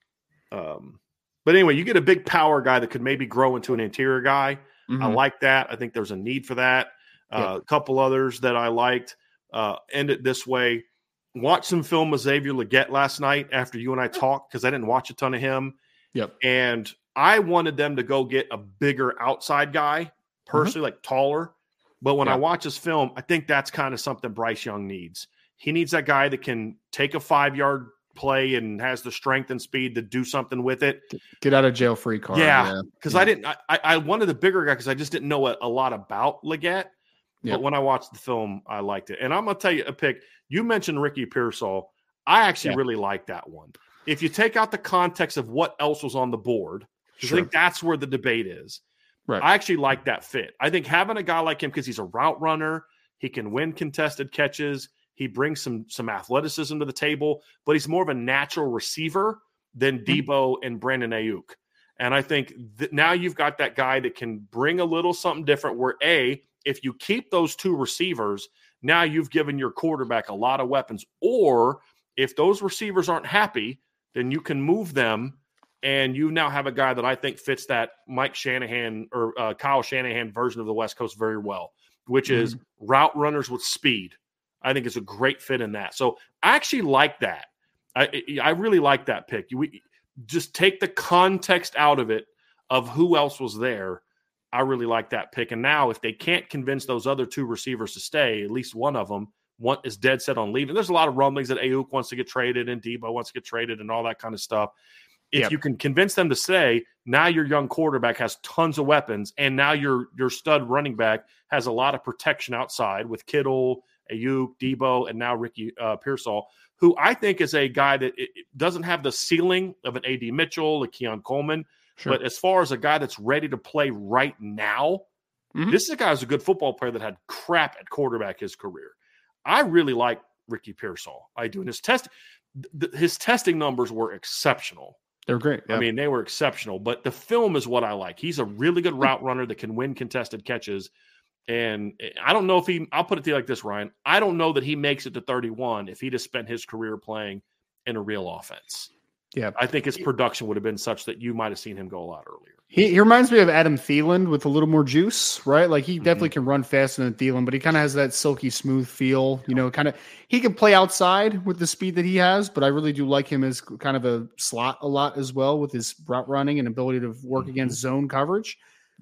Um, but anyway, you get a big power guy that could maybe grow into an interior guy. Mm-hmm. I like that. I think there's a need for that. Uh, yep. A couple others that I liked. Uh, end it this way. Watch some film of Xavier Legette last night after you and I talked because I didn't watch a ton of him. Yep. And I wanted them to go get a bigger outside guy, personally, mm-hmm. like taller. But when yep. I watch his film, I think that's kind of something Bryce Young needs. He needs that guy that can take a five-yard play and has the strength and speed to do something with it. Get out of jail free card. Yeah, because yeah. yeah. I didn't. I, I wanted the bigger guy because I just didn't know a, a lot about Legette. Yeah. But when I watched the film, I liked it. And I'm gonna tell you a pick. You mentioned Ricky Pearsall. I actually yeah. really like that one. If you take out the context of what else was on the board, because sure. I think that's where the debate is. Right. I actually like that fit. I think having a guy like him because he's a route runner, he can win contested catches. He brings some some athleticism to the table, but he's more of a natural receiver than Debo and Brandon Ayuk. And I think that now you've got that guy that can bring a little something different where, A, if you keep those two receivers, now you've given your quarterback a lot of weapons. Or if those receivers aren't happy, then you can move them, and you now have a guy that I think fits that Mike Shanahan or uh, Kyle Shanahan version of the West Coast very well, which is mm-hmm. route runners with speed. I think it's a great fit in that. So I actually like that. I I really like that pick. We just take the context out of it of who else was there. I really like that pick. And now if they can't convince those other two receivers to stay, at least one of them one is dead set on leaving. There's a lot of rumblings that Ayuk wants to get traded and Debo wants to get traded and all that kind of stuff. If yep. you can convince them to stay, now your young quarterback has tons of weapons, and now your your stud running back has a lot of protection outside with Kittle, Ayuk, Debo, and now Ricky uh, Pearsall, who I think is a guy that it, it doesn't have the ceiling of an A D Mitchell, a Keon Coleman, sure. but as far as a guy that's ready to play right now, mm-hmm. this is a guy who's a good football player that had crap at quarterback his career. I really like Ricky Pearsall. I do. And his test, th- his testing numbers were exceptional. They're great. Yeah. I mean, they were exceptional, but the film is what I like. He's a really good route runner that can win contested catches. And I don't know if he, I'll put it to you like this, Ryan. I don't know that he makes it to thirty-one if he'd have spent his career playing in a real offense. Yeah. I think his production would have been such that you might have seen him go a lot earlier. He, he reminds me of Adam Thielen with a little more juice, right? Like he Mm-hmm. definitely can run faster than Thielen, but he kind of has that silky smooth feel, you know, kind of, he can play outside with the speed that he has, but I really do like him as kind of a slot a lot as well with his route running and ability to work Mm-hmm. against zone coverage.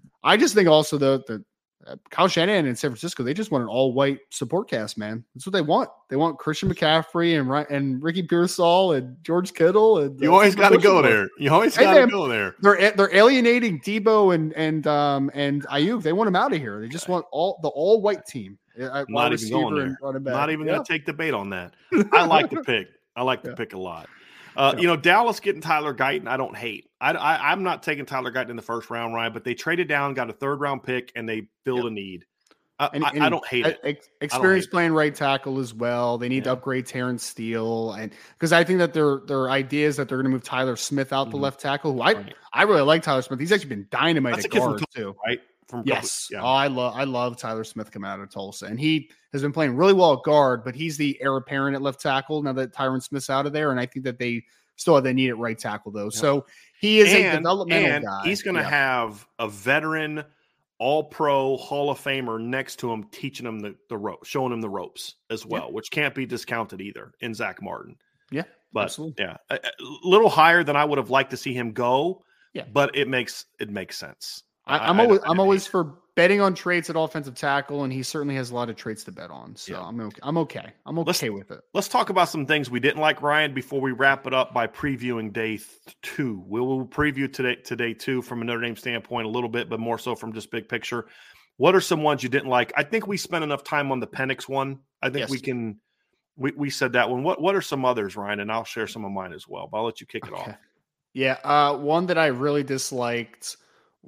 I just think also the, the uh, Kyle Shanahan in San Francisco, they just want an all white support cast, man. That's what they want. They want Christian McCaffrey and Ry- and Ricky Pearsall and George Kittle. And You uh, always got to go Bushman. there. You always Hey, got to man. go there. They're they're alienating Debo and and um and Ayuk. They want him out of here. They just want all the all white team. Uh, wide Not even receiver going and there. running back. Not even Yeah. going to take the bait on that. I like the pick. I like the Yeah. pick a lot. Uh, Yeah. You know, Dallas getting Tyler Guyton, I don't hate. I, I, I'm not taking Tyler Guyton in the first round, Ryan, but they traded down, got a third round pick, and they filled Yep. a need. I, And, I, and I don't hate it. ex- hate Experience it. playing right tackle as well. They need to Yeah. upgrade Terrence Steele, and because I think that their their idea is that they're going to move Tyler Smith out the Mhm. left tackle. Who I Right. I really like Tyler Smith. He's actually been dynamite That's a at kid from guard too. Right? From Yes. yeah. Oh, I love I love Tyler Smith coming out of Tulsa. And he has been playing really well at guard, but he's the heir apparent at left tackle now that Tyron Smith's out of there. And I think that they still have they need at right tackle though. So he is a and, developmental and guy. he's going to Yeah. have a veteran all pro Hall of Famer next to him, teaching him the, the rope, showing him the ropes as well, which can't be discounted either in Zach Martin. Yeah. But absolutely. yeah, a, a little higher than I would have liked to see him go. Yeah. But it makes, it makes sense. I, I- I'm I- always I I'm hate always it. for betting on traits at offensive tackle, and he certainly has a lot of traits to bet on. So Yeah. I'm okay. I'm okay. I'm Let's- okay with it. Let's talk about some things we didn't like, Ryan, before we wrap it up by previewing day th- two. We will preview today, today two from a Notre Dame standpoint a little bit, but more so from just big picture. What are some ones you didn't like? I think we spent enough time on the Penix one. I think Yes. we can we, we said that one. What what are some others, Ryan? And I'll share some of mine as well, but I'll let you kick it Okay. off. Yeah. Uh, one that I really disliked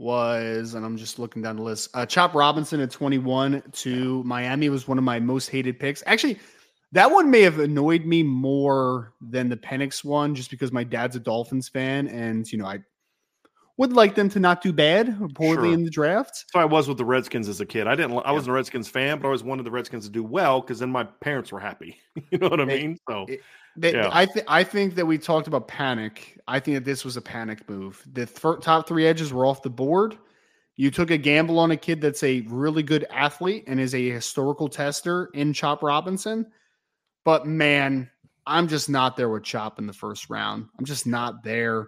was, and I'm just looking down the list, uh, Chop Robinson at twenty-one to Miami was one of my most hated picks. Actually, that one may have annoyed me more than the Penix one, just because my dad's a Dolphins fan, and you know I would like them to not do bad or poorly Sure. in the draft. So I was with the Redskins as a kid. I didn't. I wasn't a Redskins fan, but I always wanted the Redskins to do well because then my parents were happy. You know what I They- mean? So it- They, Yeah. I think I think that we talked about panic. I think that this was a panic move. The th- top three edges were off the board. You took a gamble on a kid that's a really good athlete and is a historical tester in Chop Robinson. But man, I'm just not there with Chop in the first round. I'm just not there.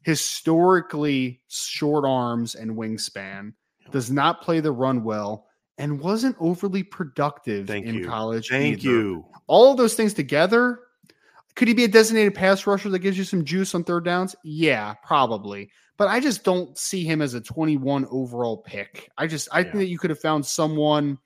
Historically short arms and wingspan, does not play the run well, and wasn't overly productive Thank in you. college. thank either. you. All of those things together. Could he be a designated pass rusher that gives you some juice on third downs? Yeah, probably. But I just don't see him as a twenty-one overall pick. I just I Yeah. think that you could have found someone,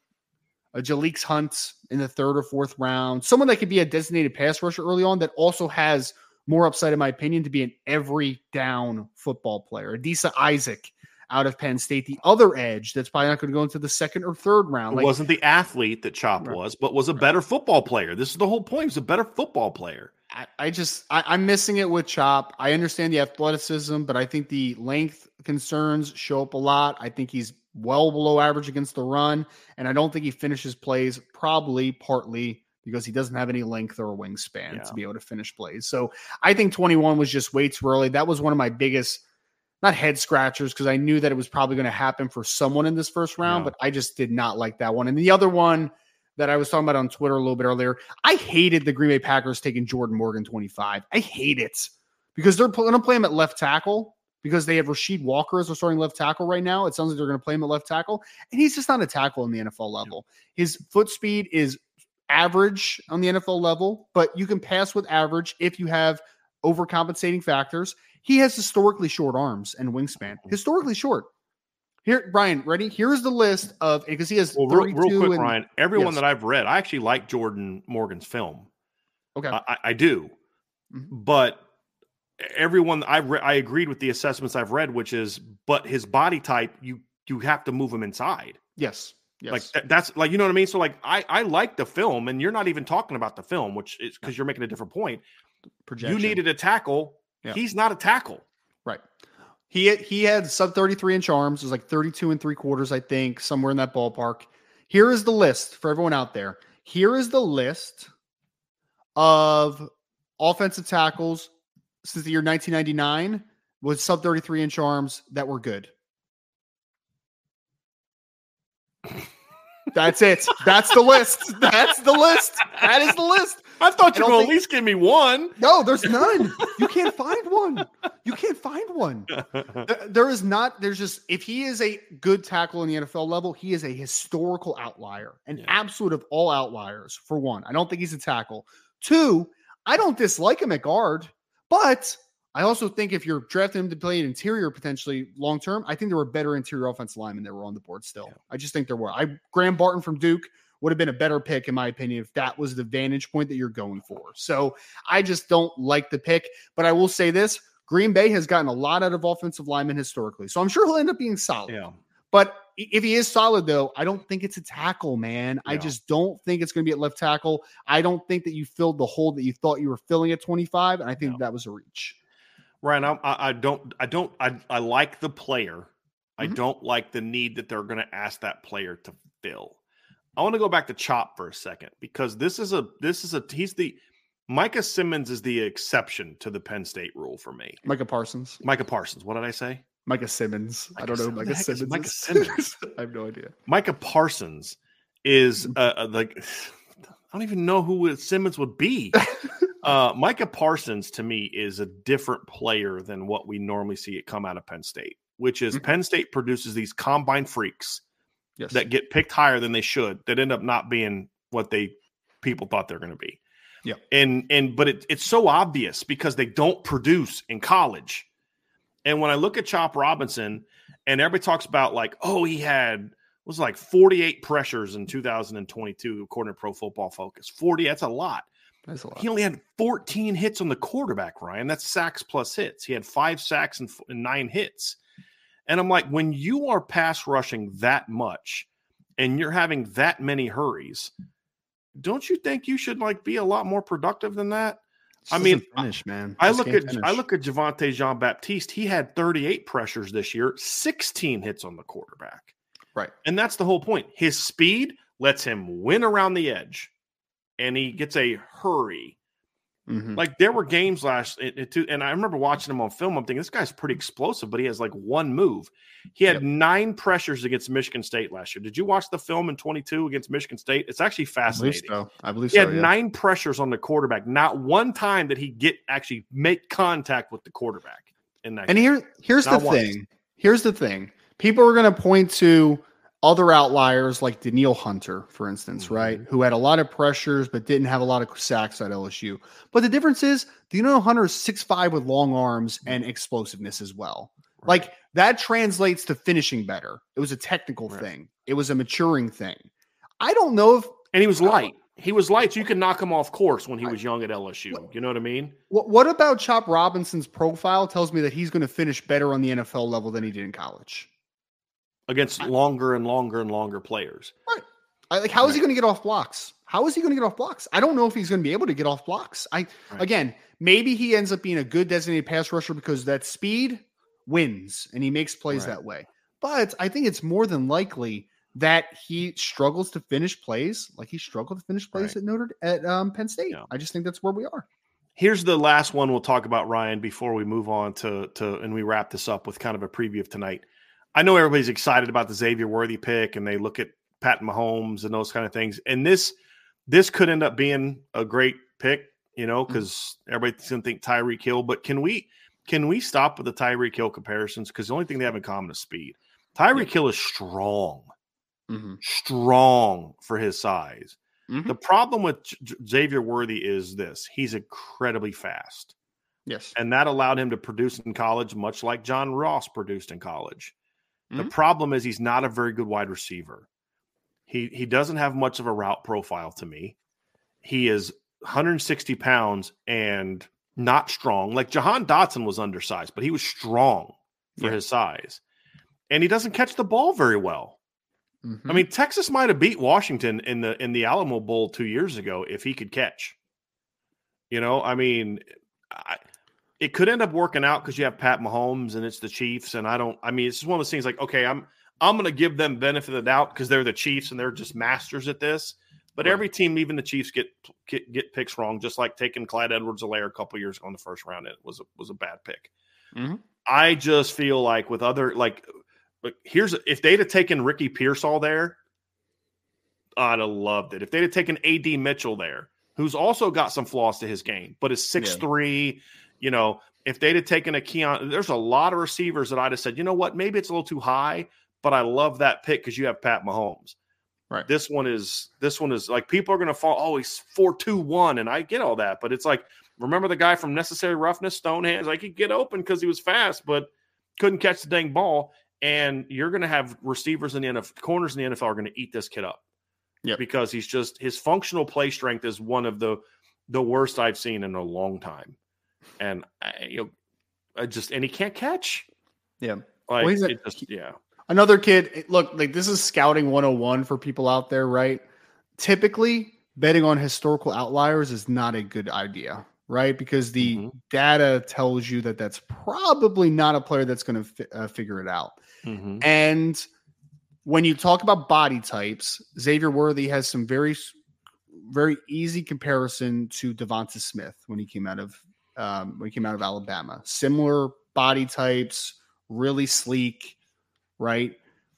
a Jaleeks Hunt in the third or fourth round, someone that could be a designated pass rusher early on that also has more upside, in my opinion, to be an every down football player. Adisa Isaac out of Penn State, the other edge that's probably not going to go into the second or third round. It Like, wasn't the athlete that Chop Right. was, but was a better football player. This is the whole point. He was a better football player. I, I just I, I'm missing it with Chop. I understand the athleticism, but I think the length concerns show up a lot. I think he's well below average against the run, and I don't think he finishes plays, probably partly because he doesn't have any length or wingspan Yeah. to be able to finish plays. So I think twenty-one was just way too early. That was one of my biggest, not head scratchers, because I knew that it was probably going to happen for someone in this first round, Yeah. but I just did not like that one. And the other one that I was talking about on Twitter a little bit earlier, I hated the Green Bay Packers taking Jordan Morgan twenty-five. I hate it because they're going to play him at left tackle because they have Rasheed Walker as their starting left tackle right now. It sounds like they're going to play him at left tackle, and he's just not a tackle in the N F L level. His foot speed is average on the N F L level, but you can pass with average if you have overcompensating factors. He has historically short arms and wingspan, historically short. Here, Brian, ready? Here's the list of, because he has Well, real, thirty-two. real quick, and, Ryan, everyone yes. that I've read, I actually like Jordan Morgan's film. Okay. I, I- I do. Mhm. But everyone I re- I agreed with the assessments I've read, which is, but his body type, you you have to move him inside. yes. Yes. Like that, that's like, you know what I mean? So like, I, I like the film, and you're not even talking about the film, which is because you're making a different point. projection. You needed a tackle. Yeah. He's not a tackle. Right. He he had sub thirty-three inch arms. It was like thirty-two and three quarters, I think, somewhere in that ballpark. Here is the list for everyone out there. Here is the list of offensive tackles since the year nineteen ninety-nine with sub thirty-three inch arms that were good. That's it. That's the list. That's the list. That is the list. I thought you were going to at least give me one. No, there's none. You can't find one. You can't find one. There is not. There's just, if he is a good tackle in the N F L level, he is a historical outlier, an yeah. absolute of all outliers, for one. I don't think he's a tackle. Two, I don't dislike him at guard, but I also think if you're drafting him to play an interior potentially long term, I think there were better interior offensive linemen that were on the board still. Yeah. I just think there were. I Graham Barton from Duke would have been a better pick, in my opinion, if that was the vantage point that you're going for. So I just don't like the pick. But I will say this: Green Bay has gotten a lot out of offensive linemen historically, so I'm sure he'll end up being solid. Yeah. But if he is solid, though, I don't think it's a tackle, man. Yeah. I just don't think it's going to be at left tackle. I don't think that you filled the hole that you thought you were filling at twenty-five, and I think no. that was a reach. Ryan, I, I don't, I don't, I, I like the player. I mm-hmm. don't like the need that they're going to ask that player to fill. I want to go back to Chop for a second because this is a, this is a, he's the, Micah Simmons is the exception to the Penn State rule for me. Micah Parsons. Micah Parsons. What did I say? Micah Simmons. Micah I don't know. Micah Simmons. Micah Simmons. I have no idea. Micah Parsons is uh, like, I don't even know who Simmons would be. Uh, Micah Parsons, to me, is a different player than what we normally see it come out of Penn State, which is mm-hmm. Penn State produces these combine freaks yes. that get picked higher than they should, that end up not being what they people thought they're going to be. Yeah, and and but it, it's so obvious because they don't produce in college. And when I look at Chop Robinson, and everybody talks about like, oh, he had was like forty-eight pressures in two thousand twenty-two, according to Pro Football Focus. forty, that's a lot. That's a lot. He only had fourteen hits on the quarterback, Ryan. That's sacks plus hits. He had five sacks and, and nine hits. And I'm like, when you are pass rushing that much and you're having that many hurries, don't you think you should like be a lot more productive than that? Just I mean, finish, man. I look at finish. I look at Javonte Jean-Baptiste. He had thirty-eight pressures this year, sixteen hits on the quarterback. Right. And that's the whole point. His speed lets him win around the edge. And he gets a hurry. Mm-hmm. Like there were games last, it, it, and I remember watching him on film. I'm thinking this guy's pretty explosive, but he has like one move. He had yep. nine pressures against Michigan State last year. Did you watch the film in twenty-two against Michigan State? It's actually fascinating. I believe so. I believe he so, had yeah. nine pressures on the quarterback. Not one time did he get actually make contact with the quarterback in that. And game. here, here's Not the once. thing. Here's the thing. People are going to point to other outliers like Danielle Hunter, for instance, mm-hmm. right? Who had a lot of pressures but didn't have a lot of sacks at L S U. But the difference is Danielle Hunter is six five with long arms and explosiveness as well. Right. Like that translates to finishing better. It was a technical right. thing. It was a maturing thing. I don't know if and he was light. He was light, so you could knock him off course when he was young at L S U. You know what I mean? What, what about Chop Robinson's profile tells me that he's going to finish better on the N F L level than he did in college? Against longer and longer and longer players. Right. I, like, how right. is he going to get off blocks? How is he going to get off blocks? I don't know if he's going to be able to get off blocks. I right. Again, maybe he ends up being a good designated pass rusher because that speed wins and he makes plays right. that way. But I think it's more than likely that he struggles to finish plays like he struggled to finish plays right. at Notre at um, Penn State. Yeah. I just think that's where we are. Here's the last one we'll talk about, Ryan, before we move on to to and we wrap this up with kind of a preview of tonight. I know everybody's excited about the Xavier Worthy pick and they look at Pat Mahomes and those kind of things. And this, this could end up being a great pick, you know, because mm-hmm. everybody's going to think Tyreek Hill. But can we, can we stop with the Tyreek Hill comparisons? Because the only thing they have in common is speed. Tyreek yeah. Hill is strong, mm-hmm. strong for his size. Mm-hmm. The problem with J- Xavier Worthy is this. He's incredibly fast. Yes. And that allowed him to produce in college, much like John Ross produced in college. The mm-hmm. problem is he's not a very good wide receiver. He he doesn't have much of a route profile to me. He is one hundred sixty pounds and not strong. Like Jahan Dotson was undersized, but he was strong for yeah. his size. And he doesn't catch the ball very well. Mm-hmm. I mean, Texas might have beat Washington in the in the Alamo Bowl two years ago if he could catch. You know, I mean, I, it could end up working out because you have Pat Mahomes and it's the Chiefs. And I don't, I mean, it's just one of those things like, okay, I'm, I'm going to give them benefit of the doubt because they're the Chiefs and they're just masters at this. But right. every team, even the Chiefs, get, get get picks wrong, just like taking Clyde Edwards-Helaire a couple years ago in the first round. It was a, was a bad pick. Mm-hmm. I just feel like with other, like, like here's, if they'd have taken Ricky Pearsall there, I'd have loved it. If they'd have taken A D Mitchell there, who's also got some flaws to his game, but is six three, yeah. you know, if they'd have taken a Keon, there's a lot of receivers that I'd have said, you know what, maybe it's a little too high, but I love that pick because you have Pat Mahomes. Right. This one is, this one is like, people are going to fall, oh, he's four two one, and I get all that, but it's like, remember the guy from Necessary Roughness, Stonehands? Like, he could get open because he was fast, but couldn't catch the dang ball, and you're going to have receivers in the N F L, corners in the N F L are going to eat this kid up. Yeah, because he's just, his functional play strength is one of the the worst I've seen in a long time, and I, you know, I just and he can't catch. Yeah, like well, he's a, it just, yeah. Another kid. Look, like this is scouting one oh one for people out there, right? Typically, betting on historical outliers is not a good idea, right? Because the mm-hmm. data tells you that that's probably not a player that's going to fi- uh, figure it out, mm-hmm. and when you talk about body types, Xavier Worthy has some very, very easy comparison to Devonta Smith when he came out of um, when he came out of Alabama. Similar body types, really sleek, right?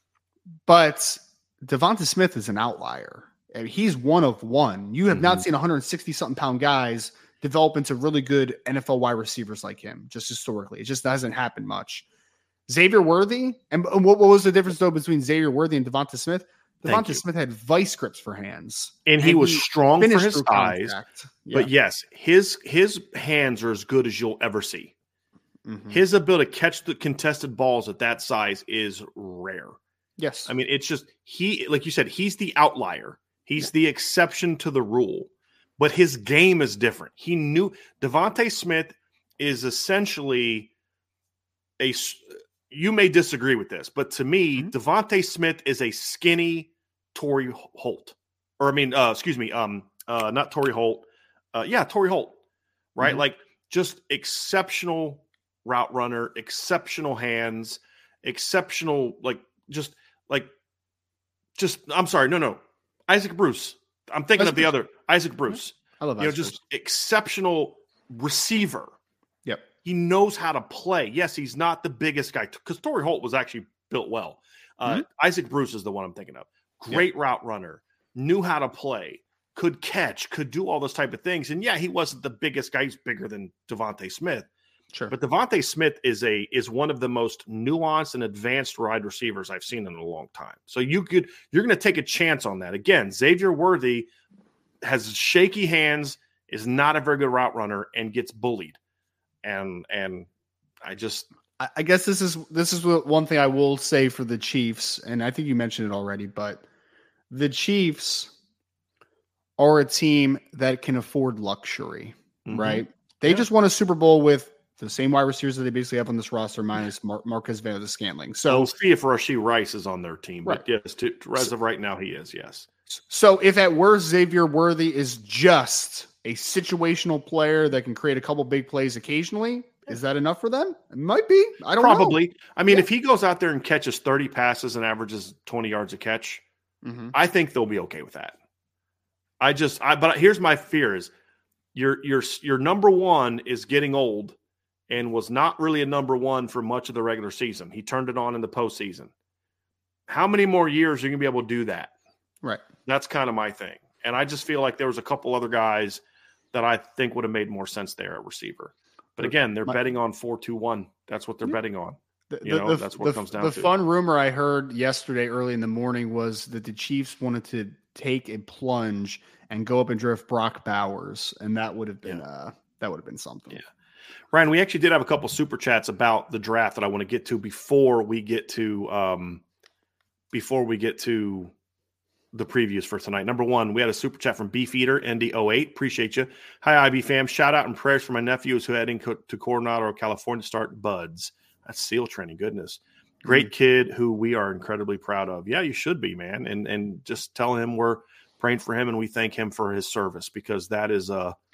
But Devonta Smith is an outlier. I mean, he's one of one. You have mm-hmm. not seen one hundred sixty something pound guys develop into really good N F L wide receivers like him. Just historically, it just hasn't happened much. Xavier Worthy, and what, what was the difference though between Xavier Worthy and Devonta Smith? Devonta Smith had vice grips for hands, and, and he was he strong for his size. Yeah. But yes, his his hands are as good as you'll ever see. Mm-hmm. His ability to catch the contested balls at that size is rare. Yes, I mean it's just he, like you said, he's the outlier. He's yeah. the exception to the rule, but his game is different. He knew Devonta Smith is essentially a. You may disagree with this, but to me, mm-hmm. Devonta Smith is a skinny Torrey Holt. Or, I mean, uh, excuse me, um, uh, not Torrey Holt. Uh, yeah, Torrey Holt, right? Mm-hmm. Like, just exceptional route runner, exceptional hands, exceptional, like, just, like, just, I'm sorry, no, no. Isaac Bruce. I'm thinking Isaac of the Bruce. other, Isaac Bruce. I love you Isaac know, just Bruce. Exceptional receiver. Yep. He knows how to play. Yes, he's not the biggest guy because Torrey Holt was actually built well. Uh, mm-hmm. Isaac Bruce is the one I'm thinking of. Great yeah. route runner, knew how to play, could catch, could do all those type of things. And yeah, he wasn't the biggest guy. He's bigger than Devonta Smith. Sure. But Devonta Smith is a is one of the most nuanced and advanced wide receivers I've seen in a long time. So you could you're going to take a chance on that. Again, Xavier Worthy has shaky hands, is not a very good route runner, and gets bullied. And and I just I guess this is this is one thing I will say for the Chiefs, and I think you mentioned it already, but the Chiefs are a team that can afford luxury, mm-hmm. right? They yeah. just won a Super Bowl with the same wide receivers that they basically have on this roster, minus Mar- Marquez Valdes-Scantling. So we'll see if Rashee Rice is on their team, right. but yes, to, to, as of right now, he is. Yes. So if at worst Xavier Worthy is just a situational player that can create a couple big plays occasionally, is that enough for them? It might be. I don't Probably. know. I mean, yeah. if he goes out there and catches thirty passes and averages twenty yards a catch, mm-hmm. I think they'll be okay with that. I just, I, but here's my fear is your, your, your number one is getting old and was not really a number one for much of the regular season. He turned it on in the postseason. How many more years are you going to be able to do that? Right. That's kind of my thing. And I just feel like there was a couple other guys that I think would have made more sense there at receiver. But again, they're My, betting on four two one. That's what they're yeah. betting on. The, you know, the, that's what the, it comes down the to. The fun rumor I heard yesterday early in the morning was that the Chiefs wanted to take a plunge and go up and draft Brock Bowers, and that would have been yeah. uh, that would have been something. Yeah. Ryan, we actually did have a couple super chats about the draft that I want to get to before we get to um, before we get to the previews for tonight. Number one, we had a super chat from Beefeater N D oh eight. Appreciate you. Hi, I B fam. Shout out and prayers for my nephews who are heading to Coronado, California to start buds. That's SEAL training. Goodness. Great mm-hmm. kid who we are incredibly proud of. Yeah, you should be, man. And and just tell him we're praying for him and we thank him for his service because that is a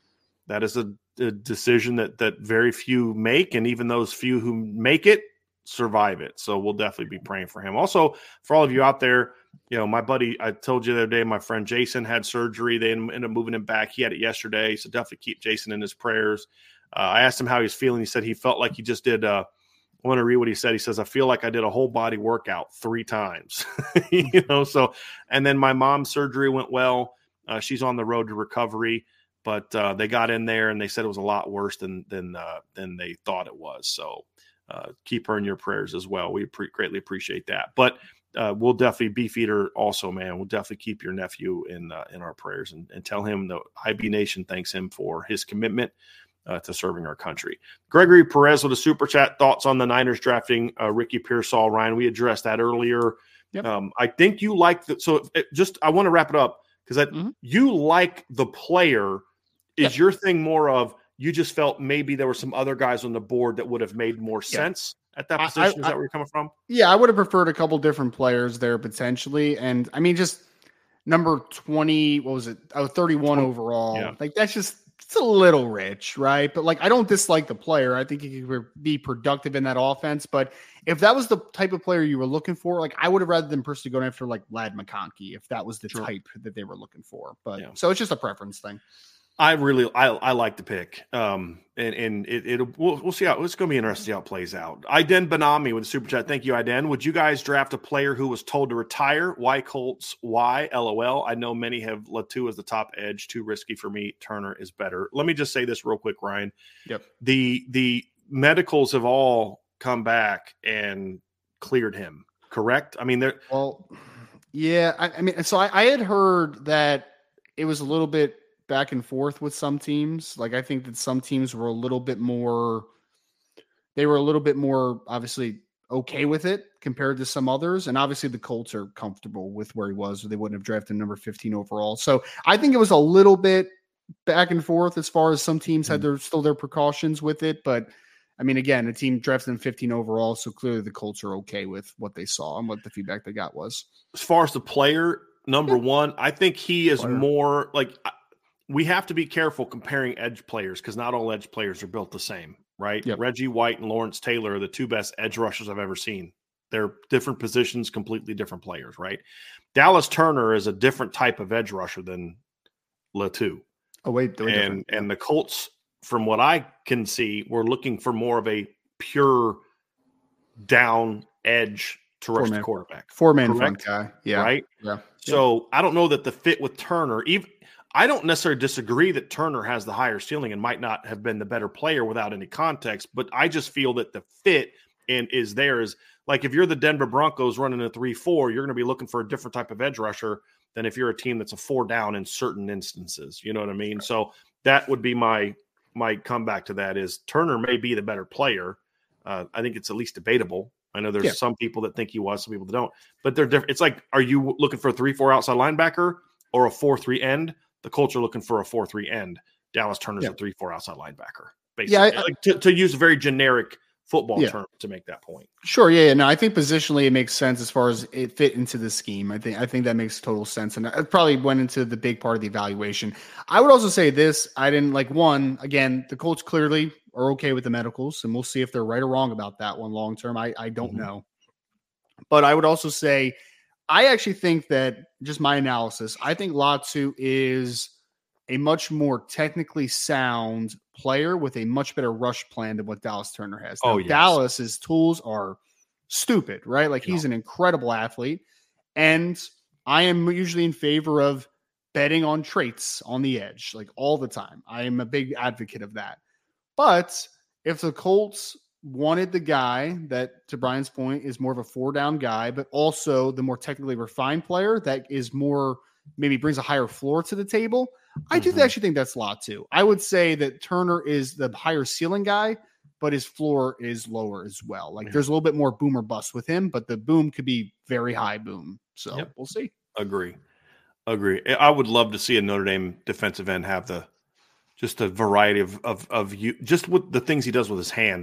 that is a, a decision that that very few make, and even those few who make it survive it. So we'll definitely be praying for him. Also, for all of you out there, you know, my buddy, I told you the other day, my friend Jason had surgery. They ended up moving him back. He had it yesterday. So definitely keep Jason in his prayers. Uh, I asked him how he's feeling. He said he felt like he just did. Uh, I want to read what he said. He says, I feel like I did a whole body workout three times, you know? So, and then my mom's surgery went well. Uh, she's on the road to recovery, but uh, they got in there and they said it was a lot worse than, than, uh, than they thought it was. So, Uh, keep her in your prayers as well. We pre- greatly appreciate that. But uh, we'll definitely Beefeater also, man. We'll definitely keep your nephew in uh, in our prayers and, and tell him the I B Nation thanks him for his commitment uh, to serving our country. Gregory Perez with a super chat. Thoughts on the Niners drafting uh, Ricky Pearsall, Ryan? We addressed that earlier. Yep. Um, I think you like the. So it, just I want to wrap it up because mm-hmm. you like the player. Is yep. your thing more of? You just felt maybe there were some other guys on the board that would have made more sense yeah. at that position. I, I, Is that where you're coming from? Yeah, I would have preferred a couple different players there potentially. And I mean, just number twenty, what was it? Oh, thirty-one overall. Yeah. Like that's just, it's a little rich, right? But like, I don't dislike the player. I think he could be productive in that offense. But if that was the type of player you were looking for, like I would have rather than personally going after like Ladd McConkey, if that was the sure. type that they were looking for. But yeah. so it's just a preference thing. I really, I, I like the pick, um, and and it, it we'll, we'll see how it's going to be interesting to see how it plays out. Iden Benami with a super chat. Thank you, Iden. Would you guys draft a player who was told to retire? Why Colts? Why? LOL. I know many have Latu as the top edge. Too risky for me. Turner is better. Let me just say this real quick, Ryan. Yep. The the medicals have all come back and cleared him. Correct. I mean, they're well, yeah. I, I mean, so I, I had heard that it was a little bit back and forth with some teams. Like I think that some teams were a little bit more, they were a little bit more obviously okay with it compared to some others. And obviously the Colts are comfortable with where he was, or they wouldn't have drafted number fifteen overall. So I think it was a little bit back and forth as far as some teams mm-hmm. had their, still their precautions with it. But I mean, again, the team drafted him fifteen overall. So clearly the Colts are okay with what they saw and what the feedback they got was. As far as the player, number yeah. one, I think he is player. more like, we have to be careful comparing edge players because not all edge players are built the same, right? Yep. Reggie White and Lawrence Taylor are the two best edge rushers I've ever seen. They're different positions, completely different players, right? Dallas Turner is a different type of edge rusher than Latu. Oh, wait. And, different. and the Colts, from what I can see, were looking for more of a pure down edge to rush the quarterback. Four-man front guy. Yeah. Right? Yeah. So I don't know that the fit with Turner, even – I don't necessarily disagree that Turner has the higher ceiling and might not have been the better player without any context, but I just feel that the fit and is there is like if you're the Denver Broncos running a three four, you're going to be looking for a different type of edge rusher than if you're a team that's a four down in certain instances. You know what I mean? So that would be my my comeback to that is Turner may be the better player. Uh, I think it's at least debatable. I know there's yeah. some people that think he was, some people that don't, but they're different. It's like, are you looking for a three four outside linebacker or a four three end? The Colts are looking for a four three end. Dallas Turner's yeah. a three four outside linebacker. Basically. Yeah, I, like to, to use a very generic football yeah. term to make that point. Sure, yeah, yeah. No, I think positionally it makes sense as far as it fit into the scheme. I think I think that makes total sense, and it probably went into the big part of the evaluation. I would also say this: I didn't like one again. The Colts clearly are okay with the medicals, and we'll see if they're right or wrong about that one long term. I I don't mm-hmm. know, but I would also say. I actually think that just my analysis, I think Latu is a much more technically sound player with a much better rush plan than what Dallas Turner has. Now, oh, yes. Dallas's tools are stupid, right? Like he's an incredible athlete. And I am usually in favor of betting on traits on the edge, like all the time. I am a big advocate of that. But if the Colts wanted the guy that, to Brian's point, is more of a four down guy, but also the more technically refined player that is more, maybe brings a higher floor to the table. I do mm-hmm. actually think that's Latu. I would say that Turner is the higher ceiling guy, but his floor is lower as well. Like yeah. there's a little bit more boom or bust with him, but the boom could be very high boom. So yep. we'll see. Agree. Agree. I would love to see a Notre Dame defensive end have the, just a variety of, of, of you, just with the things he does with his hands.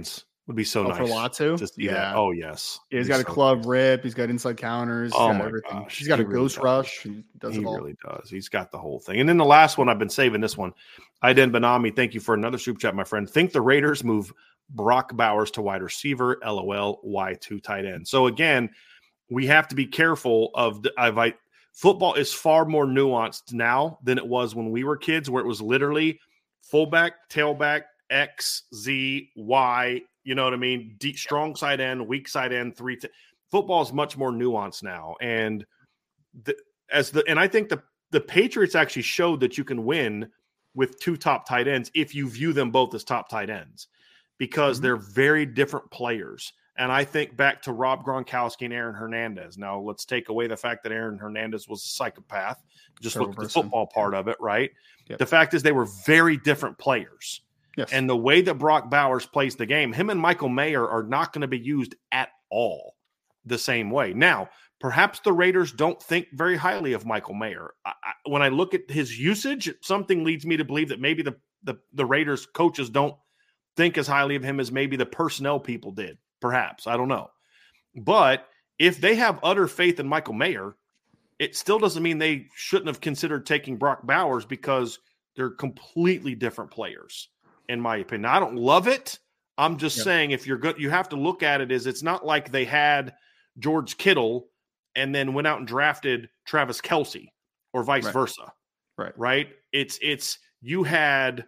Would be so oh, nice for Latu? to see Yeah. that. Oh, yes. Yeah, he's It'd got be a so club nice. rip. He's got inside counters. He's Oh, got my everything. gosh. He's got He a really ghost does. rush. He does He it all. really does. He's got the whole thing. And then the last one, I've been saving this one. Aiden Benami, thank you for another super chat, my friend. Think the Raiders move Brock Bowers to wide receiver, LOL, Y two tight end. So, again, we have to be careful of the, of I, football is far more nuanced now than it was when we were kids, where it was literally fullback, tailback, X, Z, Y, you know what I mean? Deep, strong side end, weak side end, three. T- football is much more nuanced now. And the, as the and I think the, the Patriots actually showed that you can win with two top tight ends if you view them both as top tight ends, because mm-hmm. they're very different players. And I think back to Rob Gronkowski and Aaron Hernandez. Now, let's take away the fact that Aaron Hernandez was a psychopath. Just Terrible look at the person. football part of it, right? Yep. The fact is they were very different players. Yes. And the way that Brock Bowers plays the game, him and Michael Mayer are not going to be used at all the same way. Now, perhaps the Raiders don't think very highly of Michael Mayer. I, I, when I look at his usage, something leads me to believe that maybe the, the, the Raiders coaches don't think as highly of him as maybe the personnel people did. Perhaps. I don't know. But if they have utter faith in Michael Mayer, it still doesn't mean they shouldn't have considered taking Brock Bowers, because they're completely different players, in my opinion. Now, I don't love it. I'm just yep. saying, if you're good, you have to look at it as it's not like they had George Kittle and then went out and drafted Travis Kelce or vice right. versa. Right. Right. It's, it's, you had,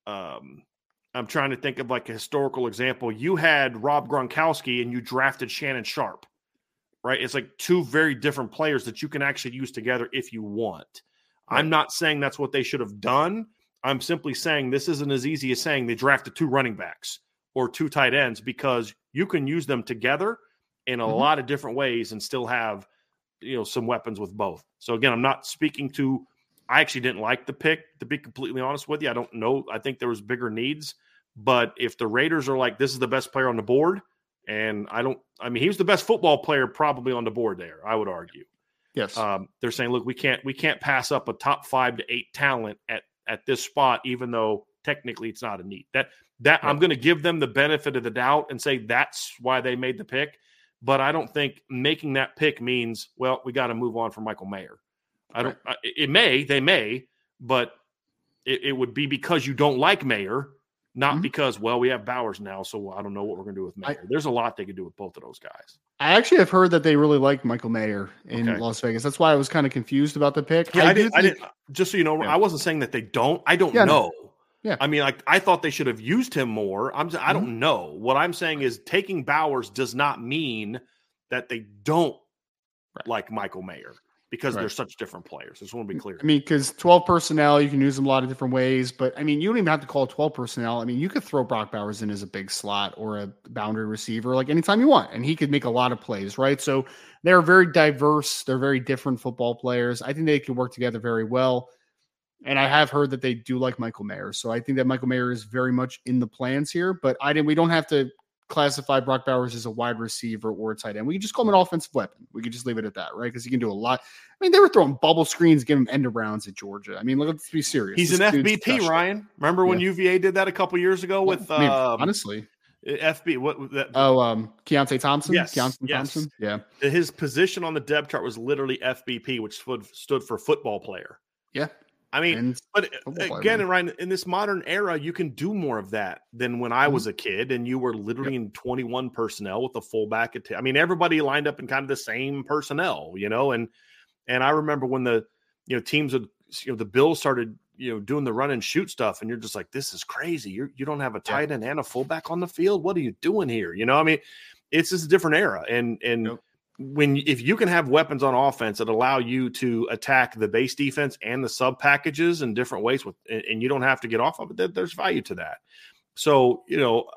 um, I'm trying to think of like a historical example. You had Rob Gronkowski and you drafted Shannon Sharp, right? It's like two very different players that you can actually use together if you want. Right. I'm not saying that's what they should have done. I'm simply saying this isn't as easy as saying they drafted two running backs or two tight ends, because you can use them together in a mm-hmm. lot of different ways and still have, you know, some weapons with both. So again, I'm not speaking to, I actually didn't like the pick, to be completely honest with you. I don't know. I think there was bigger needs. But if the Raiders are like, this is the best player on the board, and I don't – I mean, he was the best football player probably on the board there, I would argue. Yes. Um, they're saying, look, we can't we can't pass up a top five to eight talent at, at this spot, even though technically it's not a need. That, that right. I'm going to give them the benefit of the doubt and say that's why they made the pick. But I don't think making that pick means, well, we got to move on from Michael Mayer. I don't. Right. It may, they may, but it, it would be because you don't like Mayer, not mm-hmm. because, well, we have Bowers now, so I don't know what we're going to do with Mayer. I, There's a lot they could do with both of those guys. I actually have heard that they really like Michael Mayer in okay. Las Vegas. That's why I was kind of confused about the pick. Yeah, I, I didn't. think, I didn't. Just so you know, yeah. I wasn't saying that they don't. I don't yeah, know. No. Yeah. I mean, like, I thought they should have used him more. I'm. Just, I don't mm-hmm. know. What I'm saying is, taking Bowers does not mean that they don't right. like Michael Mayer, because right. they're such different players. I just want to be clear. I mean, because twelve personnel, you can use them a lot of different ways. But, I mean, you don't even have to call it twelve personnel. I mean, you could throw Brock Bowers in as a big slot or a boundary receiver, like anytime you want. And he could make a lot of plays, right? So they're very diverse. They're very different football players. I think they can work together very well. And I have heard that they do like Michael Mayer. So I think that Michael Mayer is very much in the plans here. But I didn't. we don't have to classify Brock Bowers as a wide receiver or a tight end. We can just call him an offensive weapon. We could just leave it at that, right? Because he can do a lot. I mean, they were throwing bubble screens, giving him end arounds at Georgia. I mean, let's be serious. He's this an F B P, Ryan. Remember when yeah. U V A did that a couple years ago with I mean, um, honestly F B? What that? Oh, um, Keontae Thompson. Yes, Keontae yes. Thompson. Yeah, his position on the depth chart was literally F B P, which stood, stood for football player. Yeah. I mean, but again, Ryan, in this modern era, you can do more of that than when I mm-hmm. was a kid and you were literally yep. in twenty-one personnel with a fullback. At t- I mean, everybody lined up in kind of the same personnel, you know, and and I remember when the, you know, teams would, you know, the Bills started, you know, doing the run and shoot stuff, and you're just like, this is crazy. You're, you don't have a tight end and a fullback on the field. What are you doing here? You know, I mean, it's just a different era. And, and, yep. when if you can have weapons on offense that allow you to attack the base defense and the sub packages in different ways, with and you don't have to get off of it, there's value to that. So, you know,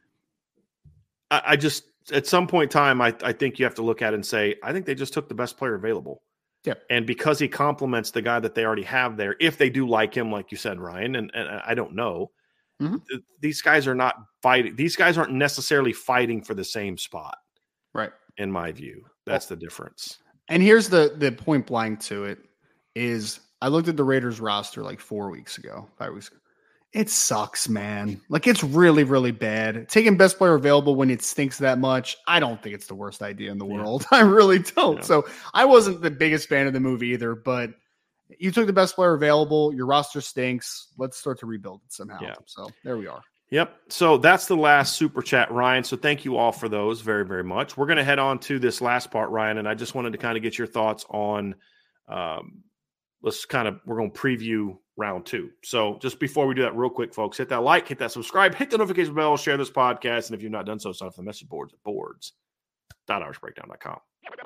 I, I just at some point in time, I, I think you have to look at it and say, I think they just took the best player available. Yeah. And because he complements the guy that they already have there, if they do like him, like you said, Ryan, and, and I don't know, mm-hmm. th- these guys are not fighting. These guys aren't necessarily fighting for the same spot. Right. In my view, that's the difference. And here's the the point blank to it is I looked at the Raiders roster like four weeks ago, five weeks ago, It sucks, man. Like, it's really, really bad. Taking best player available when it stinks that much, I don't think it's the worst idea in the yeah. world. I really don't. Yeah. So I wasn't the biggest fan of the movie either, but you took the best player available. Your roster stinks. Let's start to rebuild it somehow. Yeah. So there we are. Yep. So that's the last super chat, Ryan. So thank you all for those very, very much. We're going to head on to this last part, Ryan, and I just wanted to kind of get your thoughts on um, let's kind of, we're going to preview round two. So just before we do that real quick, folks, hit that like, hit that subscribe, hit the notification bell, share this podcast. And if you've not done so, sign up for the message boards at boards dot irish breakdown dot com.